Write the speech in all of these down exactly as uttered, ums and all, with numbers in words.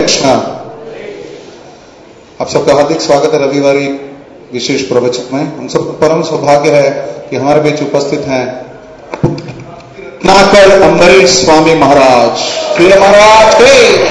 कृष्णा। आप सबका हार्दिक स्वागत है रविवारी विशेष प्रवचन में। हम सबको परम सौभाग्य है कि हमारे बीच उपस्थित हैं नाकर अम्बरीश स्वामी महाराज। श्री महाराज के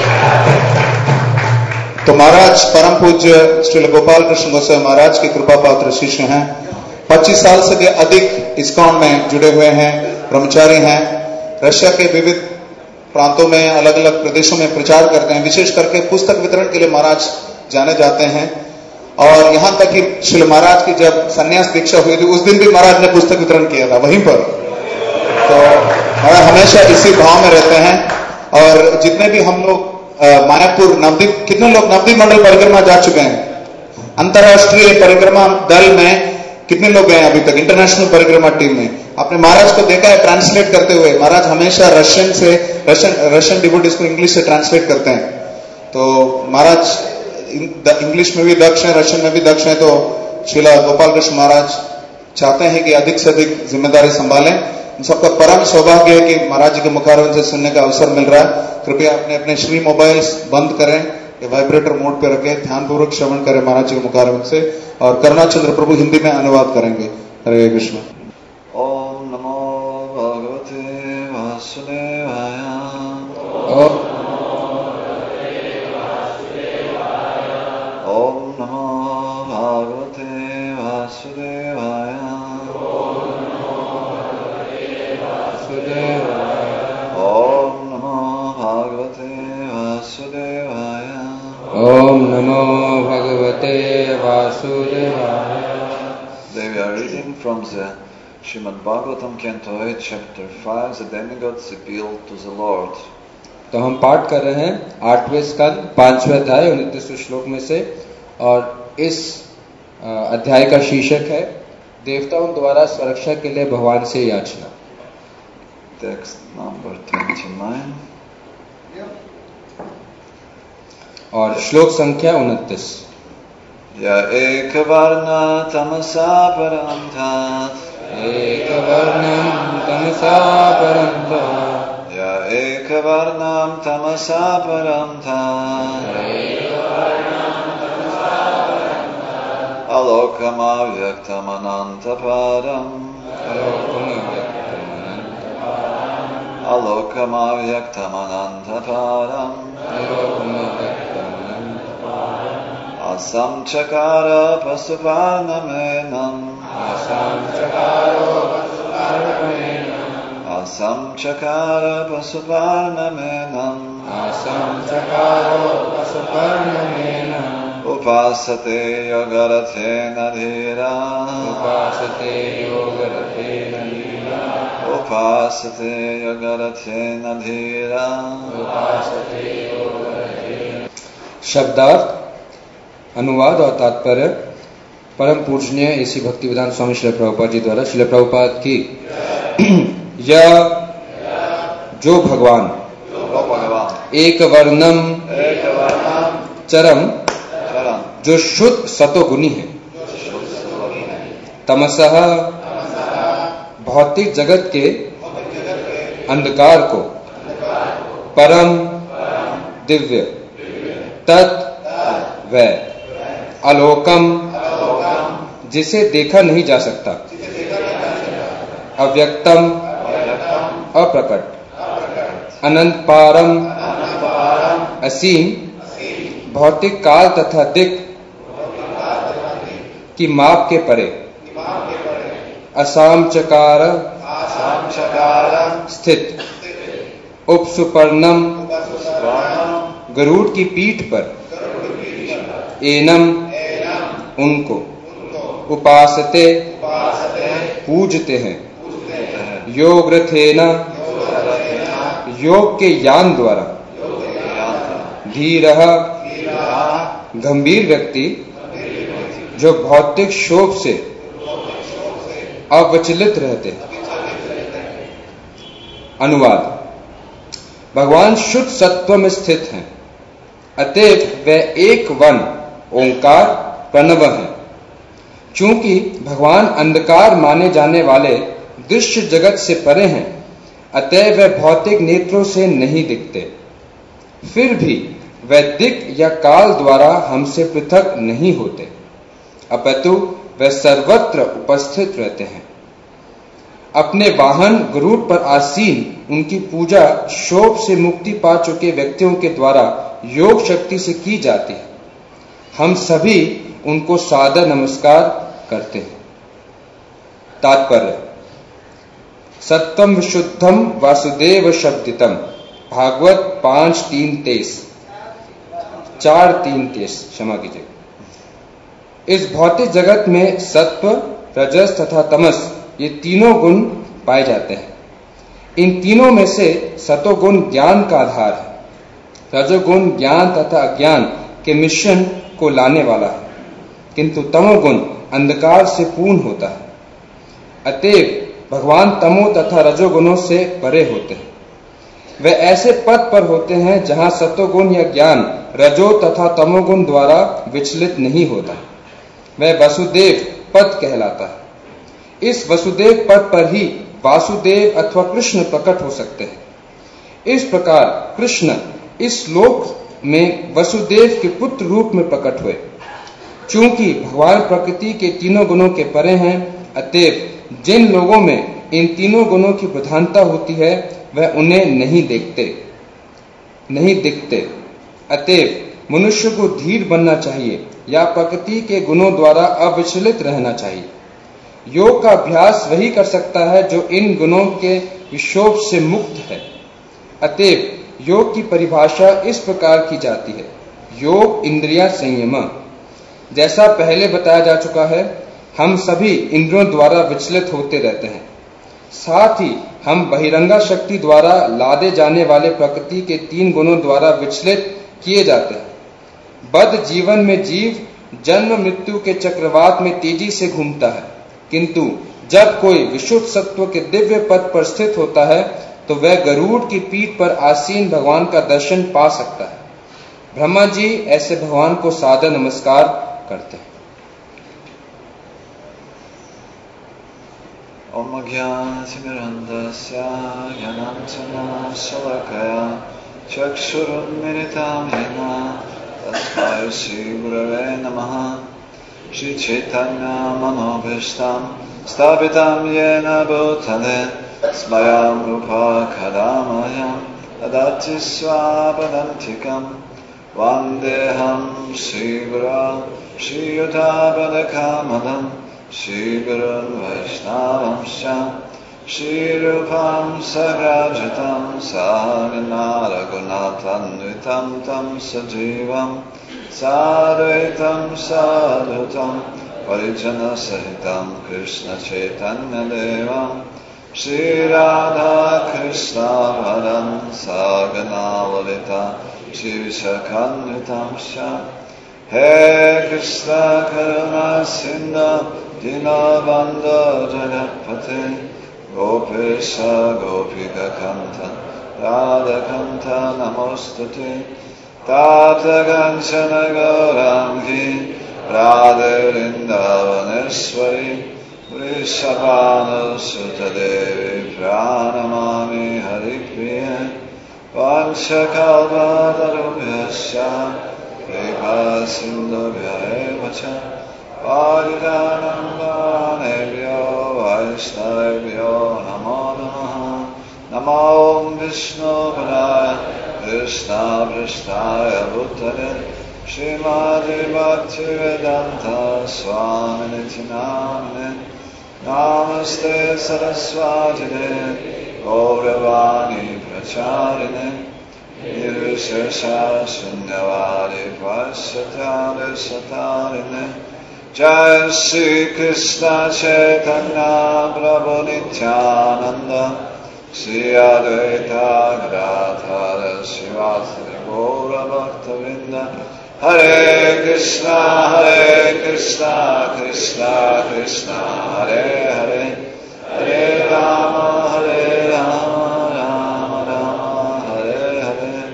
तो महाराज परम पूज्य श्री गोपाल कृष्ण गोसाई महाराज की कृपा पात्र शिष्य हैं। पच्चीस साल से अधिक इस्कॉन में जुड़े हुए हैं, ब्रह्मचारी हैं। रशिया के विविध प्रांतों में अलग अलग प्रदेशों में प्रचार करते हैं। विशेष करके पुस्तक वितरण के लिए महाराज जाने जाते हैं। और यहां तक कि श्री महाराज की जब संन्यास दीक्षा हुई थी उस दिन भी महाराज ने पुस्तक वितरण किया था वहीं पर। तो महाराज हमेशा इसी भाव में रहते हैं। और जितने भी हम लोग मायापुर नवदीप, कितने लोग नवदीप मंडल परिक्रमा जा चुके हैं? अंतर्राष्ट्रीय परिक्रमा दल में कितने लोग गए अभी तक? इंटरनेशनल परिक्रमा टीम में आपने महाराज को देखा है ट्रांसलेट करते हुए। महाराज हमेशा रशियन से रशियन रशियन डिवोटीज को इंग्लिश से ट्रांसलेट करते हैं। तो महाराज इंग्लिश में भी दक्ष है, रशियन में भी दक्ष है। तो श्रीला गोपाल कृष्ण महाराज चाहते हैं कि अधिक से अधिक जिम्मेदारी संभालें। हम सबका परम सौभाग्य है कि महाराज जी के मुखारविंद से सुनने का अवसर मिल रहा है। कृपया अपने अपने श्री मोबाइल्स बंद करें, वाइब्रेटर मोड पे रखें, ध्यानपूर्वक श्रवण करें महाराज जी के मुखारविंद से। और करुणाचंद्र प्रभु हिंदी में अनुवाद करेंगे। हरे कृष्ण। ओम नमो भगवते वासुदेवाय। ओम ओम नमो भगवते वासुदेवाय। ओम नमो भगवते वासुदेवाय। ओम नमो भगवते वासुदेवाय। They are reading from the Srimad Bhagavatam Canto eight, Chapter five, the demigods appeal to the Lord. तो हम पाठ कर रहे हैं आठवें स्कंद पांचवें अध्याय उनतीसवें श्लोक में से। और इस अध्याय का शीर्षक है देवताओं द्वारा सुरक्षा के लिए भगवान से याचना। Text number twenty-nine. और श्लोक संख्या उनतीस। या एक वर्ण तमसा परंतात। एक वर्णम तमसा परंतात। या एक वर्णम तमसा परंतात। अलोकम अव्यक्तम अनंत परम। अलोकम अव्यक्तम अनंत परम। असम चकार पशुपालनमेनम। असम चकारो पशुपालनमेनम। असम चकार पशुपालनमेनम। असम चकारो पशुपालनमेनम। उपासते योगरथेन धीरा। उपासते योगरथेन धीरा। उपासते योगरथेन धीरा। उपासते योगरथेन। शब्दार्थ, अनुवाद और तात्पर्य। परम पूजनीय इसी भक्ति विधान स्वामी श्री प्रभुपाद जी द्वारा श्री प्रभुपाद की यह जो भगवान एक वर्णम चरम जो शुद्ध सतोगुणी है, तमसः भौतिक जगत के अंधकार को, परम दिव्य, तत् वै, अलोकम जिसे देखा नहीं जा सकता, अव्यक्तम अप्रकट, अनंत पारम असीम भौतिक काल तथा दिक् की माप के परे, असाम चकार स्थित, उपसुपर्णम गरुड़ की पीठ पर, एनम उनको, उपासते पूजते हैं, योगरथेना योग के यान द्वारा, धीरः गंभीर व्यक्ति जो भौतिक शोभ से अविचलित रहते हैं। अनुवाद। भगवान शुद्ध सत्व में स्थित हैं, अतएव वह एक वन ओंकार प्रणव है। चूंकि भगवान अंधकार माने जाने वाले दृश्य जगत से परे हैं, अतः वह भौतिक नेत्रों से नहीं दिखते। फिर भी वे दिक् या काल द्वारा हमसे पृथक नहीं होते, अपितु वे सर्वत्र उपस्थित रहते हैं। अपने वाहन गरुड़ पर आसीन उनकी पूजा शोक से मुक्ति पा चुके व्यक्तियों के द्वारा योग शक्ति से की जाती है। हम सभी उनको सादर नमस्कार करते हैं। तात्पर्य: सत्वम विशुद्धम वासुदेव शब्दितम, भागवत पांच तीन तेईस चार तीन तेईस क्षमा कीजिए। इस भौतिक जगत में सत्व, रजस तथा तमस ये तीनों गुण पाए जाते हैं। इन तीनों में से सतोगुण ज्ञान का आधार है। रजोगुण ज्ञान तथा अज्ञान के मिश्रण को लाने वाला है, किंतु तमोगुण अंधकार से पूर्ण होता है। अतएव भगवान तमो तथा रजोगुणों से परे होते हैं। वे ऐसे पद पर होते हैं जहां सतोगुण या ज्ञान रजो तथा तमोगुण द्वारा विचलित नहीं होता। वह वसुदेव पद कहलाता है। इस वसुदेव पद पर ही वासुदेव अथवा कृष्ण प्रकट हो सकते हैं। इस प्रकार कृष्ण इस लोक में वसुदेव के पुत्र रूप में प्रकट हुए। चूंकि भगवान प्रकृति के तीनों गुणों के परे हैं, अतएव जिन लोगों में इन तीनों गुणों की प्रधानता होती है वह उन्हें नहीं देखते नहीं दिखते। अतएव मनुष्य को धीर बनना चाहिए या प्रकृति के गुणों द्वारा अविचलित रहना चाहिए। योग का अभ्यास वही कर सकता है जो इन गुणों के विक्षोभ से मुक्त है। अतएव योग की परिभाषा इस प्रकार की जाती है: योग इंद्रिया संयम। जैसा पहले बताया जा चुका है, हम सभी इंद्रियों द्वारा विचलित होते रहते हैं। साथ ही हम बहिरंगा शक्ति द्वारा लादे जाने वाले प्रकृति के तीन गुणों द्वारा विचलित किए जाते हैं। बद्ध जीवन में जीव जन्म मृत्यु के चक्रवात में तेजी से घूमता है, किंतु जब कोई विशुद्ध सत्व के दिव्य पद पर स्थित होता है तो वह गरुड़ की पीठ पर आसीन भगवान का दर्शन पा सकता है। ब्रह्मा जी ऐसे भगवान को सादर नमस्कार करते हैं। Om Jnana-timirandasya Jnananjana Shalakaya Chakshurunmilitam Yena Tasmai Shri Gurave Namaha Shri Chaitanya Manobhishtam Sthapitam Yena Bhutale Smayam Rupa Kadamayam Adati Swapadantikam Vandeham Shri Gura Shri Yuddhabadakamadam Shri Gurun Vaishnavamsya Shri Rupam Sagrajatam Saganara Gunatanvitam Tam Sajivam Sadvaitam Sadhutam Parijana Sahitam Krishna Chaitanya Devam Shri Radha Krishna Varam Sagana Lalita Shri Vishakanvitam Sya He Krishna Karuna Sindha Dinabandha Jagatpate Gopesha Gopika Kanta Radha Kanta Namostate Tata Kanchana Gaurangi Radha Vrindavaneshwari Vrishabhanu Sutadevi Pranamami Haripriya Vanchakalpa Tarubhyasya Kripa Sindhubhya Evacha Vajidanandanebhyo Vaishnavebhyo Namo Namaha Namo Vishnu Padaya Krishna Prishnaya Bhutale Srimati Bhaktivedanta Swamini Namane Namaste Saraswati Gauravani Pracharine Nirvishesha Shunyavadi Vasatale Satarine Jai Shri Krishna Chaitanya Prabhu Nityananda Shri Advaita Gadadhara Srivasadi Gaura Bhaktavinda Hare Krishna Hare Krishna Krishna Krishna Hare Hare Hare Rama Hare Rama Rama Rama Hare Hare.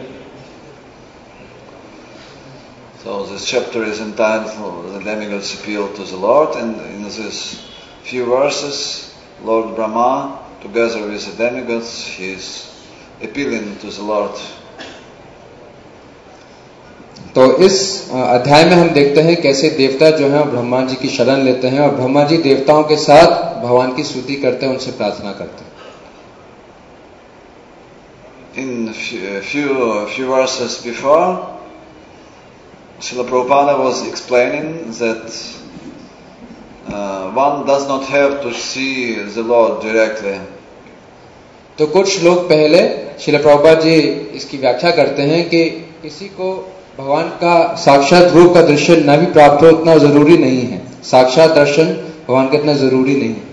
So this chapter is entitled The Demigod's Appeal to the Lord, and in these few verses Lord Brahma together with the demigods he is appealing to the Lord. तो इस अध्याय में हम देखते हैं कैसे देवता जो हैं ब्रह्मा जी की शरण लेते हैं और ब्रह्मा जी देवताओं के साथ भगवान की स्तुति करते हैं, उनसे प्रार्थना करते हैं. In few, few, few verses before, Srila Prabhupada was explaining that uh, one does not have to see the Lord directly. तो कुछ श्लोक पहले श्रील प्रभुपाद जी इसकी व्याख्या करते हैं कि किसी को भगवान का साक्षात रूप का दर्शन न भी प्राप्त हो उतना जरूरी नहीं है. साक्षात दर्शन भगवान का इतना जरूरी नहीं है.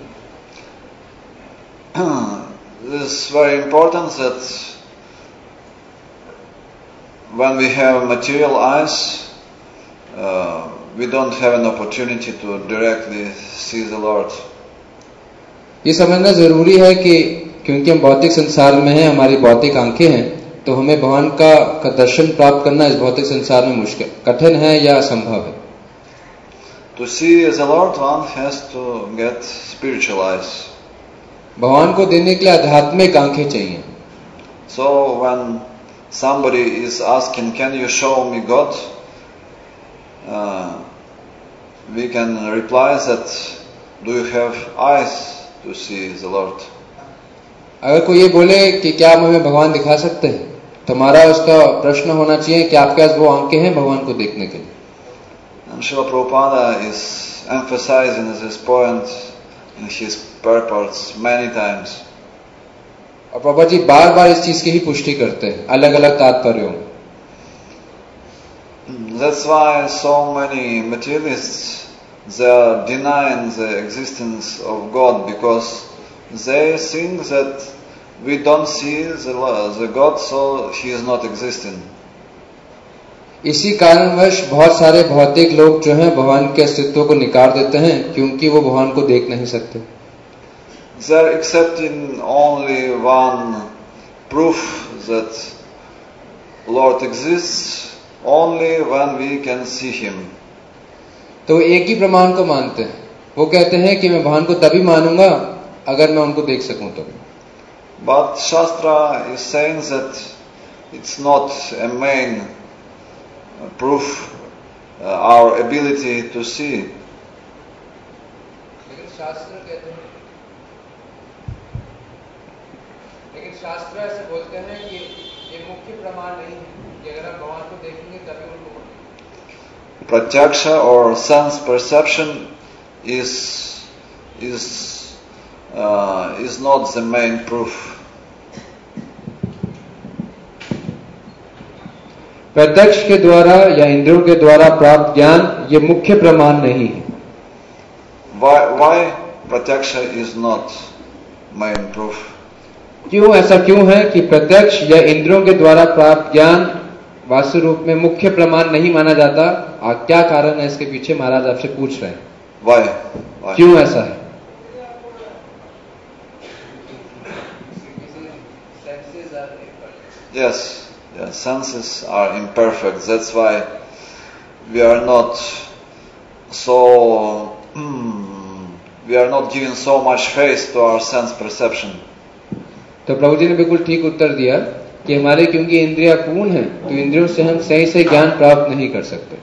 This is very important that when we have material eyes, uh, we don't have an opportunity to directly see the Lord. ये समझना जरूरी है कि क्योंकि हम भौतिक संसार में हैं, हमारी भौतिक आंखें हैं, तो हमें भगवान का, का दर्शन प्राप्त करना इस भौतिक संसार में मुश्किल, कठिन है या असंभव है. To see the Lord, one has to get spiritual eyes. भगवान को देने के लिए आध्यात्मिक आंखें चाहिए. So when somebody is asking, "Can you show me God?" Uh, we can reply that, "Do you have eyes to see the Lord?" अगर कोई ये बोले कि क्या आप हमें भगवान दिखा सकते हैं, तो हमारा उसका प्रश्न होना चाहिए कि आपके पास वो आंखें हैं भगवान को देखने के लिए. And Srila Prabhupada is emphasizing this point in his purports many times. और प्रभुपाद जी बार बार इस चीज की ही पुष्टि करते हैं अलग अलग तात्पर्यों में. That's why so many materialists, they are denying the existence of God, because they think that we don't see the, the God, so he is not existing. इसी कारणवश बहुत सारे भौतिक लोग जो हैं भगवान के अस्तित्व को निकार देते हैं क्योंकि वो भगवान को देख नहीं सकते. They are accepting only one proof that Lord exists only when we can see him. तो एक ही प्रमाण को मानते हैं. वो कहते हैं कि मैं भगवान को तभी मानूंगा अगर मैं उनको देख सकूं तो. But Shastra is saying that it's not a main proof uh, our ability to see. लेकिन शास्त्र कहते हैं लेकिन शास्त्र ऐसे बोलते हैं कि ये मुख्य प्रमाण नहीं है कि अगर हम भगवान को देखेंगे तभी उनको. Pratyaksha or sense perception is is uh, is not the main proof. प्रत्यक्ष के द्वारा या इंद्रियों के द्वारा प्राप्त ज्ञान ये मुख्य प्रमाण नहीं है. Why why Pratyaksha is not main proof? क्यों ऐसा क्यों है कि प्रत्यक्ष या इंद्रियों के द्वारा प्राप्त ज्ञान वास्तव रूप में मुख्य प्रमाण नहीं माना जाता? आ, क्या कारण है इसके पीछे महाराज आपसे पूछ रहे हैं. Why? Why? क्यों ऐसा है? Yes, yes, senses are imperfect. That's why we are not so we are not giving so much faith to our sense perception. तो प्रभु जी ने बिल्कुल ठीक उत्तर दिया कि हमारे क्योंकि इंद्रियां पूर्ण हैं तो इंद्रियों से हम सही से ज्ञान प्राप्त नहीं कर सकते.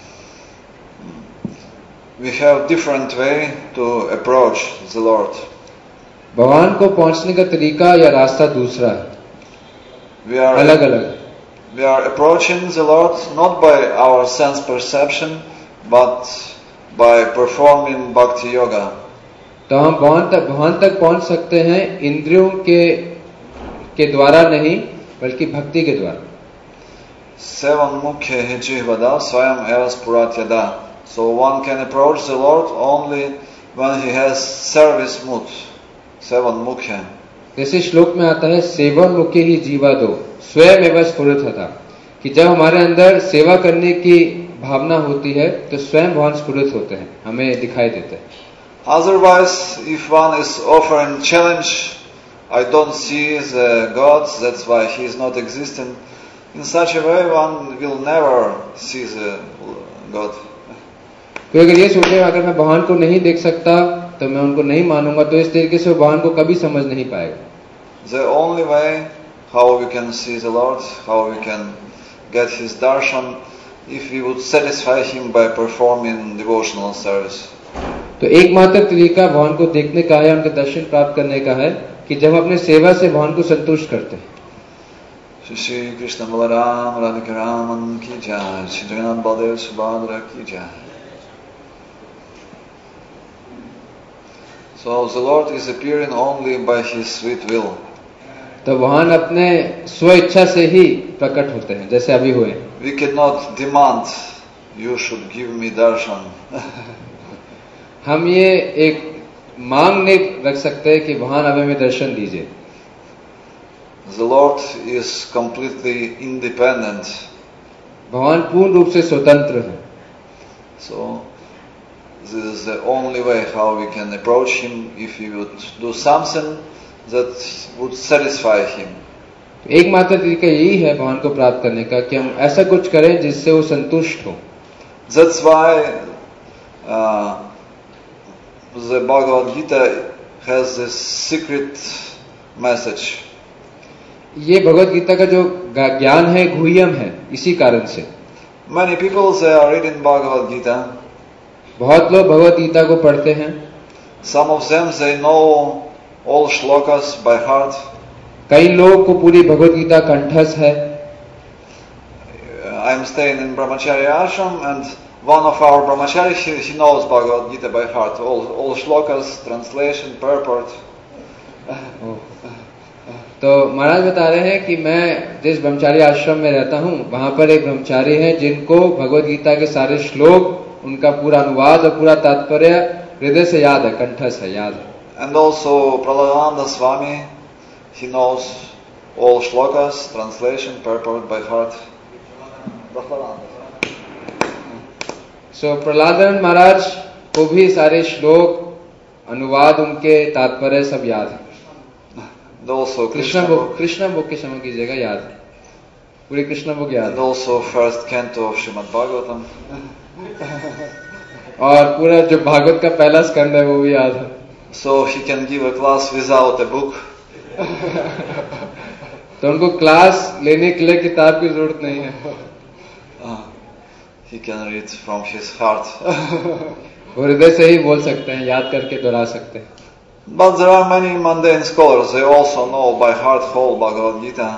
We have different way to approach the Lord. भगवान को पहुंचने का तरीका या रास्ता दूसरा है. We are अलग अलग. We are approaching the Lord not by our sense perception, but by performing bhakti yoga. तो हम भगवान तक भगवान तक पहुंच सकते हैं इंद्रियों के के द्वारा नहीं बल्कि भक्ति के द्वारा. Seven मुख्य है जिह्वदा स्वयं एव स्फुरत यदा. So one can approach the Lord only when he has service mood. Seven मुख्य. जैसे श्लोक में आता है सेवन मुख्य ही जीवा दो स्वयं एवं स्फुरित था, कि जब हमारे अंदर सेवा करने की भावना होती है तो स्वयं भगवान स्फुरित होते हैं, हमें दिखाई देते हैं. Otherwise, if one is offering challenge, I don't see the God, that's why he is not existing. In such a way, one will never see the God. तो अगर ये सोचे अगर मैं भगवान को नहीं देख सकता तो मैं उनको नहीं मानूंगा, तो इस तरीके से भगवान को कभी समझ नहीं पाएगा. The only way how we can see the Lord, how we can get his darshan, if we would satisfy him by performing devotional service. तो एकमात्र तरीका भगवान को देखने का है, उनके दर्शन प्राप्त करने का है कि जब हम अपने सेवा से भगवान को संतुष्ट करते हैं. Shri Krishna Balaram Radhika Raman ki jai, Shri Jagannath Baladev Subhadra ki jai. So the Lord is appearing only by His sweet will. तो भगवान अपने स्व इच्छा से ही प्रकट होते हैं, जैसे अभी हुए. We cannot demand you should give me darshan. हम ये एक मांग नहीं रख सकते कि भगवान अब हमें दर्शन दीजिए. The Lord is completely independent. भगवान पूर्ण रूप से स्वतंत्र हैं. So this is the only way how we can approach Him, if we would do something that would satisfy Him. एकमात्र तरीका यही है भगवान को प्राप्त करने का कि हम ऐसा कुछ करें जिससे वो संतुष्ट हो. That's why uh, the Bhagavad Gita has this secret message. ये भगवत गीता का जो ज्ञान है गुह्यम है, इसी कारण से. Many people they are reading Bhagavad Gita. बहुत लोग भगवत गीता को पढ़ते हैं. Some of them they know all shlokas by heart. कई लोगों को पूरी भगवत गीता कंठस्थ है. I am staying in Brahmacharya ashram, and one of our brahmacharis he, he knows Bhagavad Gita by heart, all all shlokas, translation, purport. तो महाराज बता रहे हैं कि मैं जिस ब्रह्मचारी आश्रम में रहता हूँ वहां पर एक ब्रह्मचारी हैं जिनको भगवत गीता के सारे श्लोक, उनका पूरा अनुवाद और पूरा तात्पर्य हृदय से याद है, कंठस्थ है, याद है. And also Prahlada Swami, he knows all shlokas, translation, purport by heart. So Prahladan महाराज को भी सारे श्लोक, अनुवाद, उनके तात्पर्य सब याद है. And also Krishna book, Krishna book की क्षमा कीजिएगा, याद है, पूरी कृष्ण बुक याद And है. also first canto of Srimad Bhagavatam. और पूरा जो भागवत का पहला स्कंद है वो भी याद है. So he can give a class without a book. तो उनको क्लास लेने के लिए किताब की जरूरत नहीं है. Uh, he can read from his heart. वो हृदय से ही बोल सकते हैं, याद करके दोहरा सकते हैं. But there are many mundane scholars, they also know by heart whole Bhagavad Gita.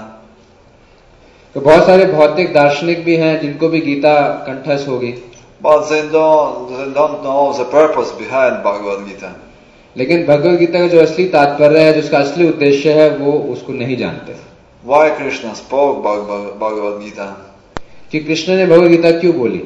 तो बहुत सारे भौतिक दार्शनिक भी हैं जिनको भी गीता कंठस्थ होगी. But they don't, they don't know the purpose behind Bhagavad Gita. लेकिन भगवत गीता का जो असली तात्पर्य है, जिसका असली उद्देश्य है, वो उसको नहीं जानते. Why Krishna spoke Bhagavad Gita? कि कृष्ण ने भगवत गीता क्यों बोली.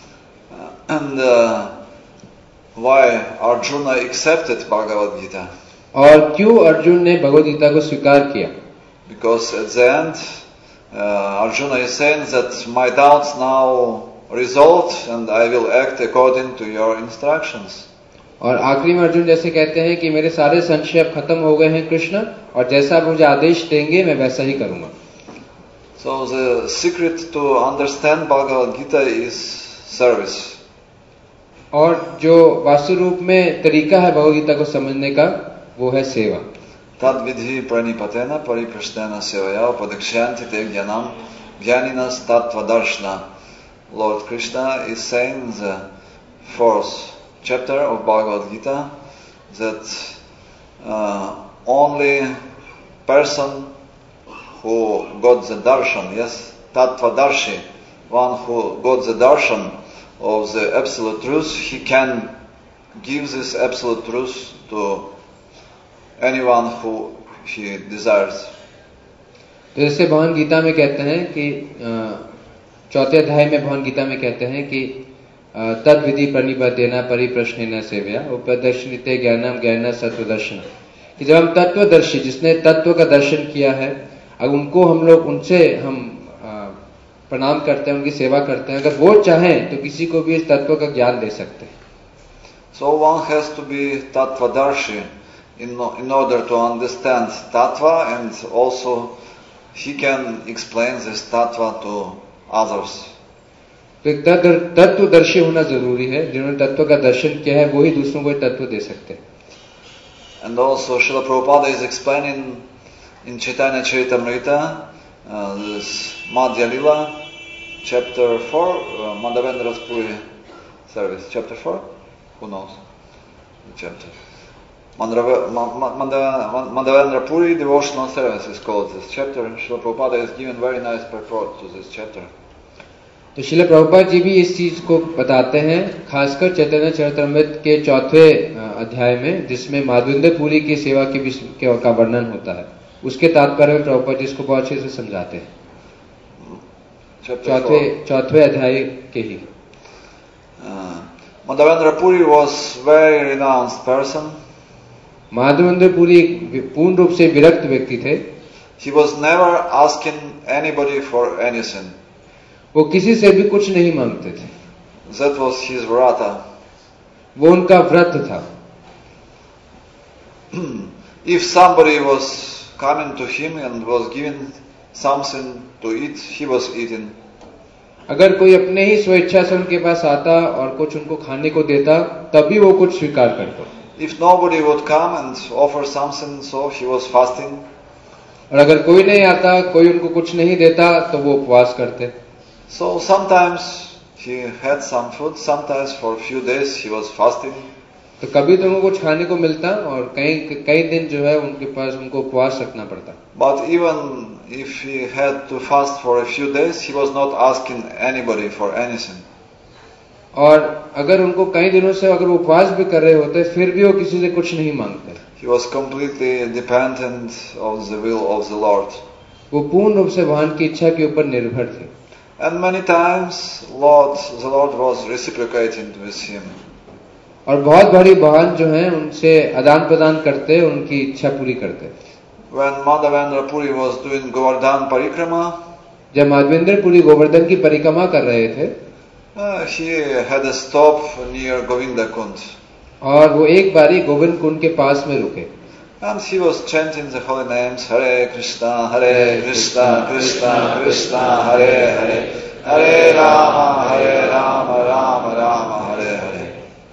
And uh, why Arjuna accepted Bhagavad Gita? और क्यों अर्जुन ने भगवत गीता को स्वीकार किया. Because at the end uh, Arjuna is saying that my doubts now resolved and I will act according to your instructions. और आखिरी में अर्जुन जैसे कहते हैं कि मेरे सारे संशय अब खत्म हो गए हैं कृष्ण, और जैसा आप मुझे आदेश देंगे मैं वैसा ही करूंगा. So the secret to understand Bhagavad Gita is service. और जो वास्तु रूप में तरीका है भगवत गीता को समझने का, वो है सेवा. Tad vidhi pranipatena pariprasthena sevaya upadakshyanti te jnanam jnaninas tattva darshana. Lord Krishna is saying in the fourth chapter of Bhagavad Gita that uh, only person who got the darshan, yes, tattva darshi, one who got the darshan of the absolute truth, he can give this absolute truth to anyone who he desires. तो जैसे भगवान गीता में कहते हैं कि चौथे अध्याय में भगवान गीता में कहते हैं कि तद विधि प्रणिपतेन परिप्रश्नेन सेवया उपदर्शनीते ज्ञानम ज्ञान सत्वदर्शन. कि जब हम तत्वदर्शी, जिसने तत्व का दर्शन किया है, अब उनको हम लोग उनसे हम प्रणाम करते हैं, उनकी सेवा करते हैं. अगर वो चाहें तो किसी को भी इस तत्व का ज्ञान दे सकते हैं. So one has to be tattvadarshi in, in order to understand tattva, and also he can explain this tattva to others. तो एक तत्वदर्शी होना जरूरी है. जिन्होंने तत्व का दर्शन किया है वो ही दूसरों को तत्व दे सकते हैं. And also Srila Prabhupada is explaining in Chaitanya Charitamrita uh, this Madhya Lila, chapter four, uh, Madhavendra's Puri service. Chapter four? Who knows? The chapter. Mandava- Ma- Ma- Mandava- Madhavendra Puri devotional service is called this chapter. Srila Prabhupada has given very nice purport to this chapter. तो श्रील प्रभुपाद जी भी इस चीज को बताते हैं, खासकर चैतन्य चरितमृत के चौथे अध्याय में, जिसमें माधवेंद्र पुरी की सेवा के विषय का वर्णन होता है। उसके तात्पर्य में प्रभुपाद जी इसको बहुत अच्छे से समझाते हैं, चौथे चौथे अध्याय के ही। Madhavendra Puri was very renounced person. Madhavendra Puri पूर्ण रूप से विरक्त व्यक्ति थे। He was never asking anybody for anything. वो किसी से भी कुछ नहीं मांगते थे। That was his vrata. वो उनका व्रत था। If somebody was coming to him and was given something to eat, he was eating. अगर कोई अपने ही स्वेच्छा से उनके पास आता और कुछ उनको खाने को देता, तभी वो कुछ स्वीकार करता। If nobody would come and offer something, so he was fasting. और अगर कोई नहीं आता, कोई उनको कुछ नहीं देता, तो वो उपवास करते। So sometimes he had some food, sometimes for a few days he was fasting. तो कभी तो उनको कुछ खाने को मिलता और कई कई दिन जो है उनके पास उनको उपवास रखना पड़ता। But even if he had to fast for a few days, he was not asking anybody for anything. और अगर उनको कई दिनों से अगर वो उपवास भी कर रहे होते, फिर भी वो किसी से कुछ नहीं मांगते। He was completely dependent of the will of the Lord. वो पूर्ण रूप से भगवान की इच्छा के ऊपर निर्भर थे। And many times, Lord, the Lord was reciprocating with him. और बहुत बड़ी भगवान जो है उनसे आदान प्रदान करते, उनकी इच्छा पूरी करते। When Madhavendra Puri was doing Govardhan Parikrama, जब माधवेंद्र पुरी गोवर्धन की परिक्रमा कर रहे थे, uh, he had a stop near Govinda Kund. और वो एक बारी गोविंद कुंड के पास में रुके। And he was chanting the holy names, Hare Krishna, Hare Krishna, Krishna Krishna, Hare Hare, Hare Rama, Hare Rama, Rama Rama, Hare Hare.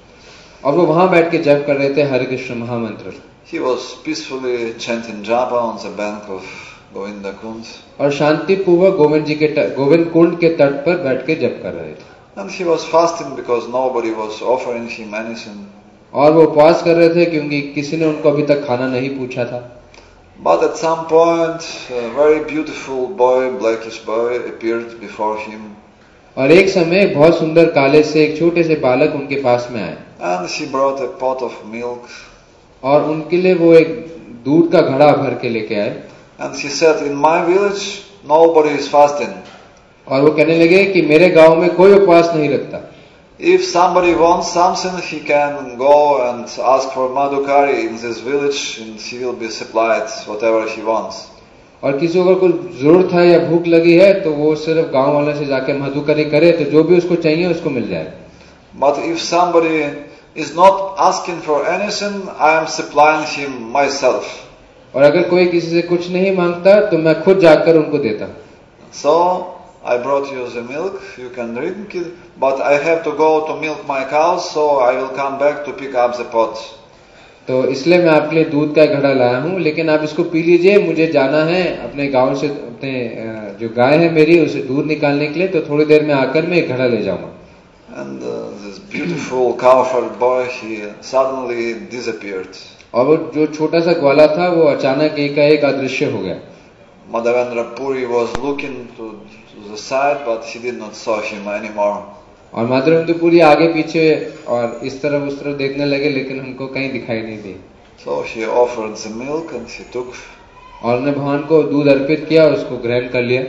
और वो वहां बैठ के जप कर रहे थे हरे कृष्ण महामंत्र। He was peacefully chanting japa on the bank of Govinda Kund. और शांति पूर्वक गोविंद जी के गोविंद कुंड के तट पर बैठ के जप कर रहे थे। And he was fasting because nobody was offering him anything. और वो उपवास कर रहे थे क्योंकि किसी ने उनको अभी तक खाना नहीं पूछा था। But at some point, a very beautiful boy, blackish boy, appeared before him. और एक समय बहुत सुंदर काले से एक छोटे से बालक उनके पास में आए। And he brought a pot of milk. और उनके लिए वो एक दूध का घड़ा भर के लेके आए। And he said, in my village, nobody is fasting. और वो कहने लगे कि मेरे गांव में कोई उपवास नहीं रखता। If somebody wants something, he can go and ask for Madhukari in this village, and he will be supplied whatever he wants. और किसी को अगर कुछ जरूरत है या भूख लगी है, तो वो सिर्फ गांव वाले से जाके मधुकरी करे, तो जो भी उसको चाहिए उसको मिल जाए। But if somebody is not asking for anything, I am supplying him myself. और अगर कोई किसी से कुछ नहीं मांगता, तो मैं खुद जाकर उनको देता। So I brought you the milk, you can drink it, but I have to go to milk my cows, so I will come back to pick up the pot. तो इसलिए मैं आपके लिए दूध का घड़ा लाया हूँ, लेकिन आप इसको पी लीजिए, मुझे जाना है अपने गांव से, अपने जो गाय है मेरी उसे दूध निकालने के लिए, तो थोड़ी देर में आकर मैं एक घड़ा ले जाऊंगा। And uh, this beautiful cowherd boy, he suddenly disappeared. और वो जो छोटा सा ग्वाला था, वो अचानक एक एक अदृश्य हो गया। Madhavendra Puri was looking to, to the side, but he did not saw him anymore. और माधवेंद्र पुरी आगे पीछे और इस तरफ उस तरफ देखने लगे, लेकिन हमको कहीं दिखाई नहीं दी। So he offered the milk and he took. और उन्हें भगवान को दूध अर्पित किया, उसको ग्रहण कर लिया।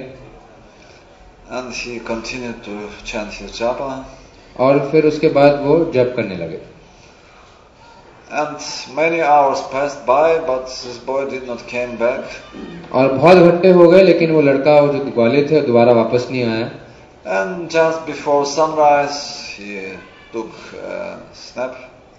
And he continued to chant his japa. और फिर उसके बाद वो जप करने लगे। And many hours passed by, but this boy did not came back. और बहुत घंटे हो गए, लेकिन वो लड़का वो जो ग्वाले थे दोबारा वापस नहीं आया। And just before sunrise, he took a snap.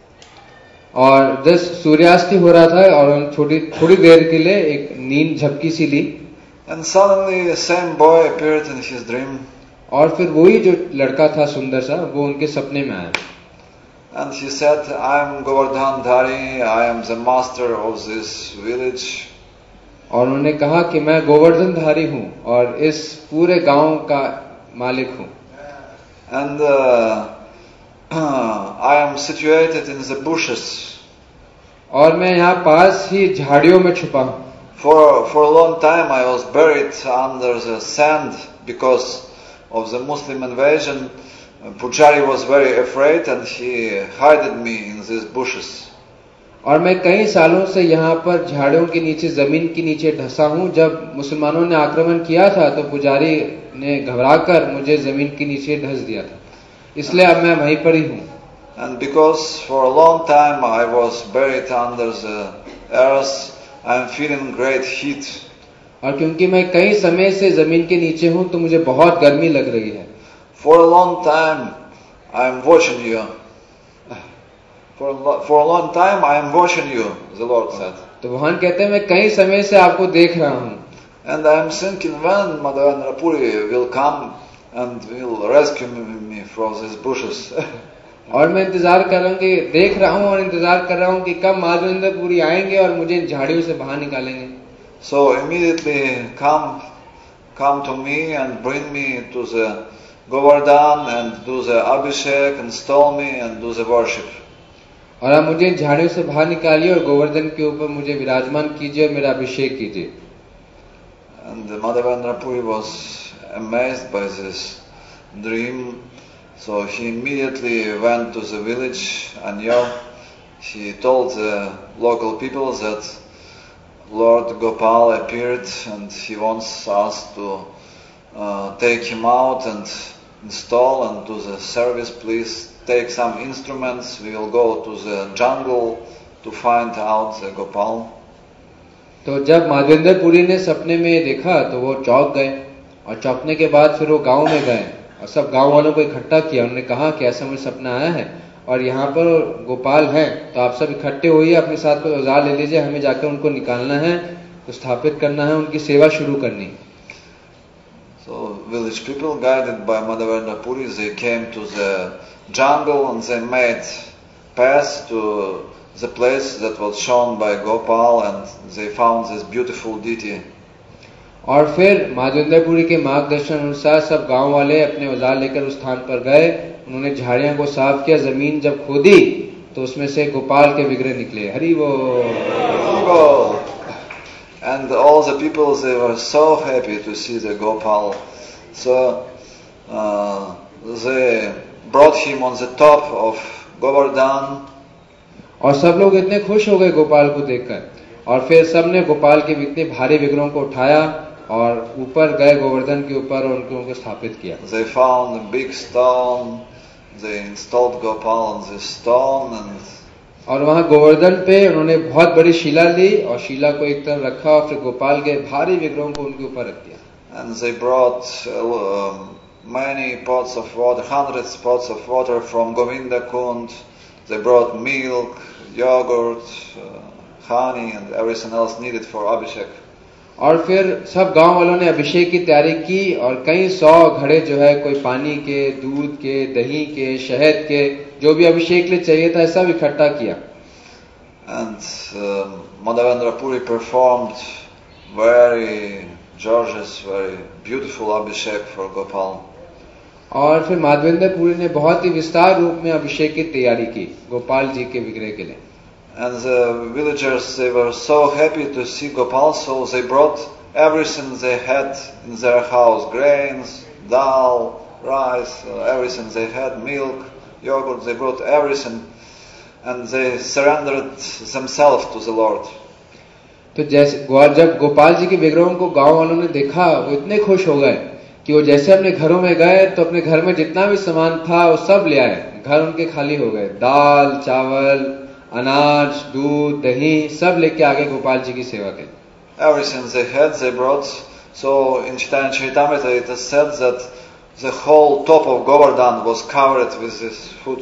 और जस्ट सूर्यास्त हो रहा था और छोटी थोड़ी देर के लिए एक नींद झपकी सी ली। And suddenly the same boy appeared in his dream. और फिर वही जो लड़का था सुंदर सा, वो उनके सपने में आया। And he said, I am Govardhan Dhari, I am the master of this village. और उन्होंने कहा कि मैं गोवर्धन धारी हूँ और इस पूरे गांव का मालिक हूँ। And uh, I am situated in the bushes. और मैं यहाँ पास ही झाड़ियों में छुपा हूँ। For for a long time I was buried under the sand because of the Muslim invasion. Pujari was very afraid and he hid me in these bushes. और मैं कई सालों से यहाँ पर झाड़ियों के नीचे, जमीन के नीचे ढसा हूँ। जब मुसलमानों ने आक्रमण किया था तो पुजारी ने घबराकर मुझे जमीन के नीचे ढस दिया था, इसलिए अब मैं वहीं पर ही हूँ। And because for a long time I was buried under the earth, I am feeling great heat. और क्योंकि मैं कई समय से जमीन के नीचे हूँ तो मुझे बहुत गर्मी लग रही है। For a long time I am watching you. For a, for a long time I am watching you, the Lord said. तो भगवान कहते हैं मैं कई समय से आपको देख रहा हूँ। And I am thinking when Madhavendra Puri will come and will rescue me from these bushes. और मैं इंतजार कर रहा हूँ कि देख रहा हूँ और इंतजार कर रहा हूँ कि कब माधवेंद्र पुरी आएंगे और मुझे इन झाड़ियों से बाहर निकालेंगे। So immediately come, come to me and bring me to the Govardhan and do the Abhishek, install me and do the worship. और आप मुझे इन झाड़ियों से बाहर निकालिए और गोवर्धन के ऊपर मुझे विराजमान कीजिए और मेरा अभिषेक कीजिए। And Madhavendra Puri was amazed by this dream. So he immediately went to the village Anyo. He told the local people that Lord Gopal appeared and he wants us to uh, take him out and install and do the service. Please take some instruments. We will go to the jungle to find out the Gopal. तो जब माधवेंद्र पुरी ने सपने में देखा तो वो चौंक गए और चौंकने के बाद फिर वो गांव में गए और सब गांव वालों को इकट्ठा किया। उन्होंने कहा कि ऐसा मुझे सपना आया है और यहाँ पर गोपाल हैं, तो आप सब इकट्ठे होइए, अपने साथ कोई औजार ले लीजिए, हमें जाकर उनको निकालना है, स्थापित करना है, उनकी सेवा शुरू करनी। So village people, guided by Madhavendra Puri, they came to the jungle and they made path to the place that was shown by Gopal and they found this beautiful deity. और फिर माधवेंद्र पुरी के मार्गदर्शन अनुसार सब गांव वाले अपने औजार लेकर उस स्थान पर गए। उन्होंने झाड़ियों को साफ किया, जमीन जब खोदी तो उसमें से गोपाल के विग्रह निकले। हरि बोल। And all the people, they were so happy to see the Gopal. So uh, they brought him on the top of Govardhan. और सब लोग इतने खुश हो गए गोपाल को देखकर और फिर सबने गोपाल के इतने भारी विग्रहों को उठाया और ऊपर गए गोवर्धन के ऊपर और उनको उनको स्थापित किया। They found a big stone. They installed Gopal on this stone and और वहां गोवर्धन पे उन्होंने बहुत बड़ी शिला ली और शिला को एक तरफ रखा और फिर गोपाल के भारी विग्रहों को उनके ऊपर रख दिया। And they brought uh, many pots of water, hundreds pots of water from Govinda Kund. They brought milk, yogurt, uh, honey and everything else needed for Abhishek. और फिर सब गांव वालों ने अभिषेक की तैयारी की और कई सौ घड़े जो है, कोई पानी के, दूध के, दही के, शहद के, जो भी अभिषेक के लिए चाहिए था सब इकट्ठा किया। And um, Madhavendra Puri performed very gorgeous, very beautiful Abhishek for Gopal. और फिर माधवेंद्र पुरी ने बहुत ही विस्तार रूप में अभिषेक की तैयारी की गोपाल जी के विग्रह के लिए। And the villagers, they were so happy to see Gopal, so they brought everything they had in their house, grains, dal, rice, uh, everything they had, milk, yogurt, they brought everything and they surrendered themselves to the Lord. तो जैसे जब गोपाल जी के विग्रहों को गांव वालों ने देखा, वो इतने खुश हो गए कि वो जैसे अपने घरों में गए तो अपने घर में जितना भी सामान था वो सब ले आए। घर उनके खाली हो गए, दाल, चावल, अनाज, दूध, दही सब लेके आगे गोपाल जी की सेवा की। Everything they had, they brought. So in Chaitanya Charitamrita it is said that the whole top of Govardhan was covered with this food.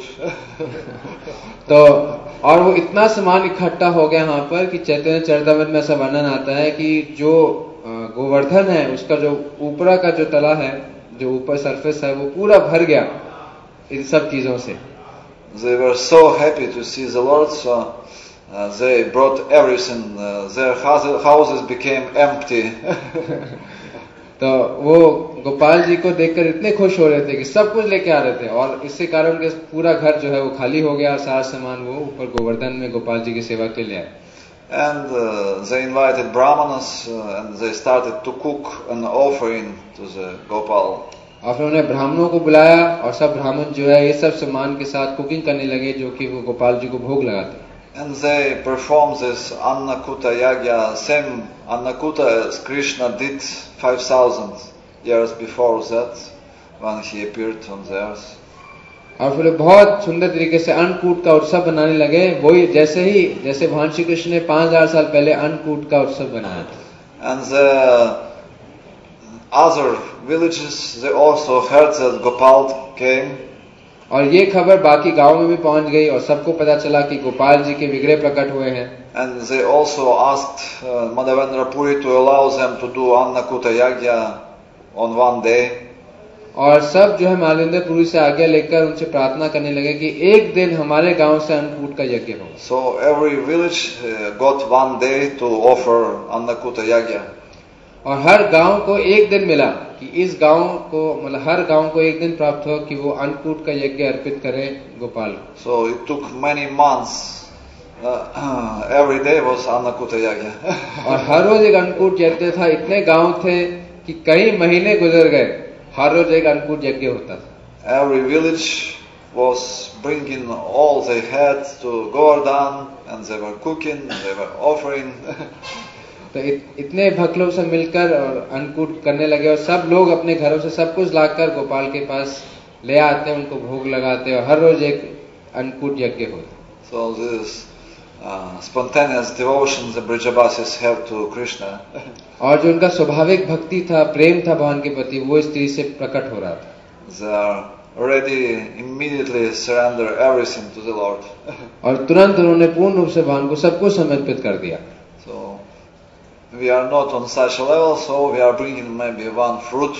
तो और वो इतना सामान इकट्ठा हो गया वहां पर कि चैतन्य चरितामृत में ऐसा वर्णन आता है कि जो गोवर्धन है उसका जो ऊपरा का जो तला है, जो ऊपर सरफेस है, वो पूरा भर गया इन सब चीजों से। They were so happy to see the Lord, so uh, they brought everything. Uh, their houses became empty. तो वो गोपाल जी को देखकर इतने खुश हो रहे थे कि सब कुछ लेके आ रहे थे, और इससे कारण के पूरा घर जो है वो खाली हो गया, सारा सामान वो ऊपर गोवर्धन में गोपाल जी की सेवा के लिए आए. And uh, they invited brahmanas uh, and they started to cook an offering to the Gopal. और फिर उन्हें ब्राह्मणों को बुलाया और सब ब्राह्मण जो है ये सब सामान के साथ कुकिंग करने लगे, जो कि वो गोपाल जी को भोग लगाते. And they performed this Annakuta Yagya, same Annakuta as Krishna did five thousand years before that, when he appeared on the earth. और फिर बहुत सुंदर तरीके से अन्नकूट का उत्सव बनाने लगे, वही जैसे ही जैसे भगवान श्री कृष्ण ने पांच हजार साल पहले अन्नकूट का उत्सव बनाया था. And the other villages, they also heard that Gopal came. और ये खबर बाकी गांव में भी पहुंच गई और सबको पता चला कि गोपाल जी के विग्रह प्रकट हुए हैं. And they also asked uh, Madhavendra Puri to allow them to do Annakuta Yagya on one day. और सब जो है मालविंदर पुरी से आज्ञा लेकर उनसे प्रार्थना करने लगे कि एक दिन हमारे गांव से अन्नकूट का यज्ञ हो. So every village uh, got one day to offer Annakuta Yagya. और हर गांव को एक दिन मिला कि इस गांव को, मतलब हर गांव को एक दिन प्राप्त हो कि वो अन्नकूट का यज्ञ अर्पित करें गोपाल को. So it took many months. Uh, every day was Annakuta Yagya. और हर रोज एक अन्नकूट यज्ञ था. इतने गांव थे कि कई महीने गुजर गए, हर रोज एक अन्नकूट यज्ञ होता था. Every village was bringing all they had to Govardhan, and they were cooking, they were offering. तो इत, इतने भक्त लोग सब मिलकर और अन्नकूट करने लगे, और सब लोग अपने घरों से सब कुछ लाकर गोपाल के पास ले आते, उनको भोग लगाते, और हर रोज एक अन्नकूट यज्ञ होता. So this uh, spontaneous devotion the Brijabasis have to Krishna. और जो उनका स्वाभाविक भक्ति था, प्रेम था भगवान के प्रति, वो स्त्री से प्रकट हो रहा था. They are ready immediately surrender everything to the Lord. और तुरंत उन्होंने पूर्ण रूप से भगवान को सब कुछ समर्पित कर दिया. So we are not on such a level, so we are bringing maybe one fruit.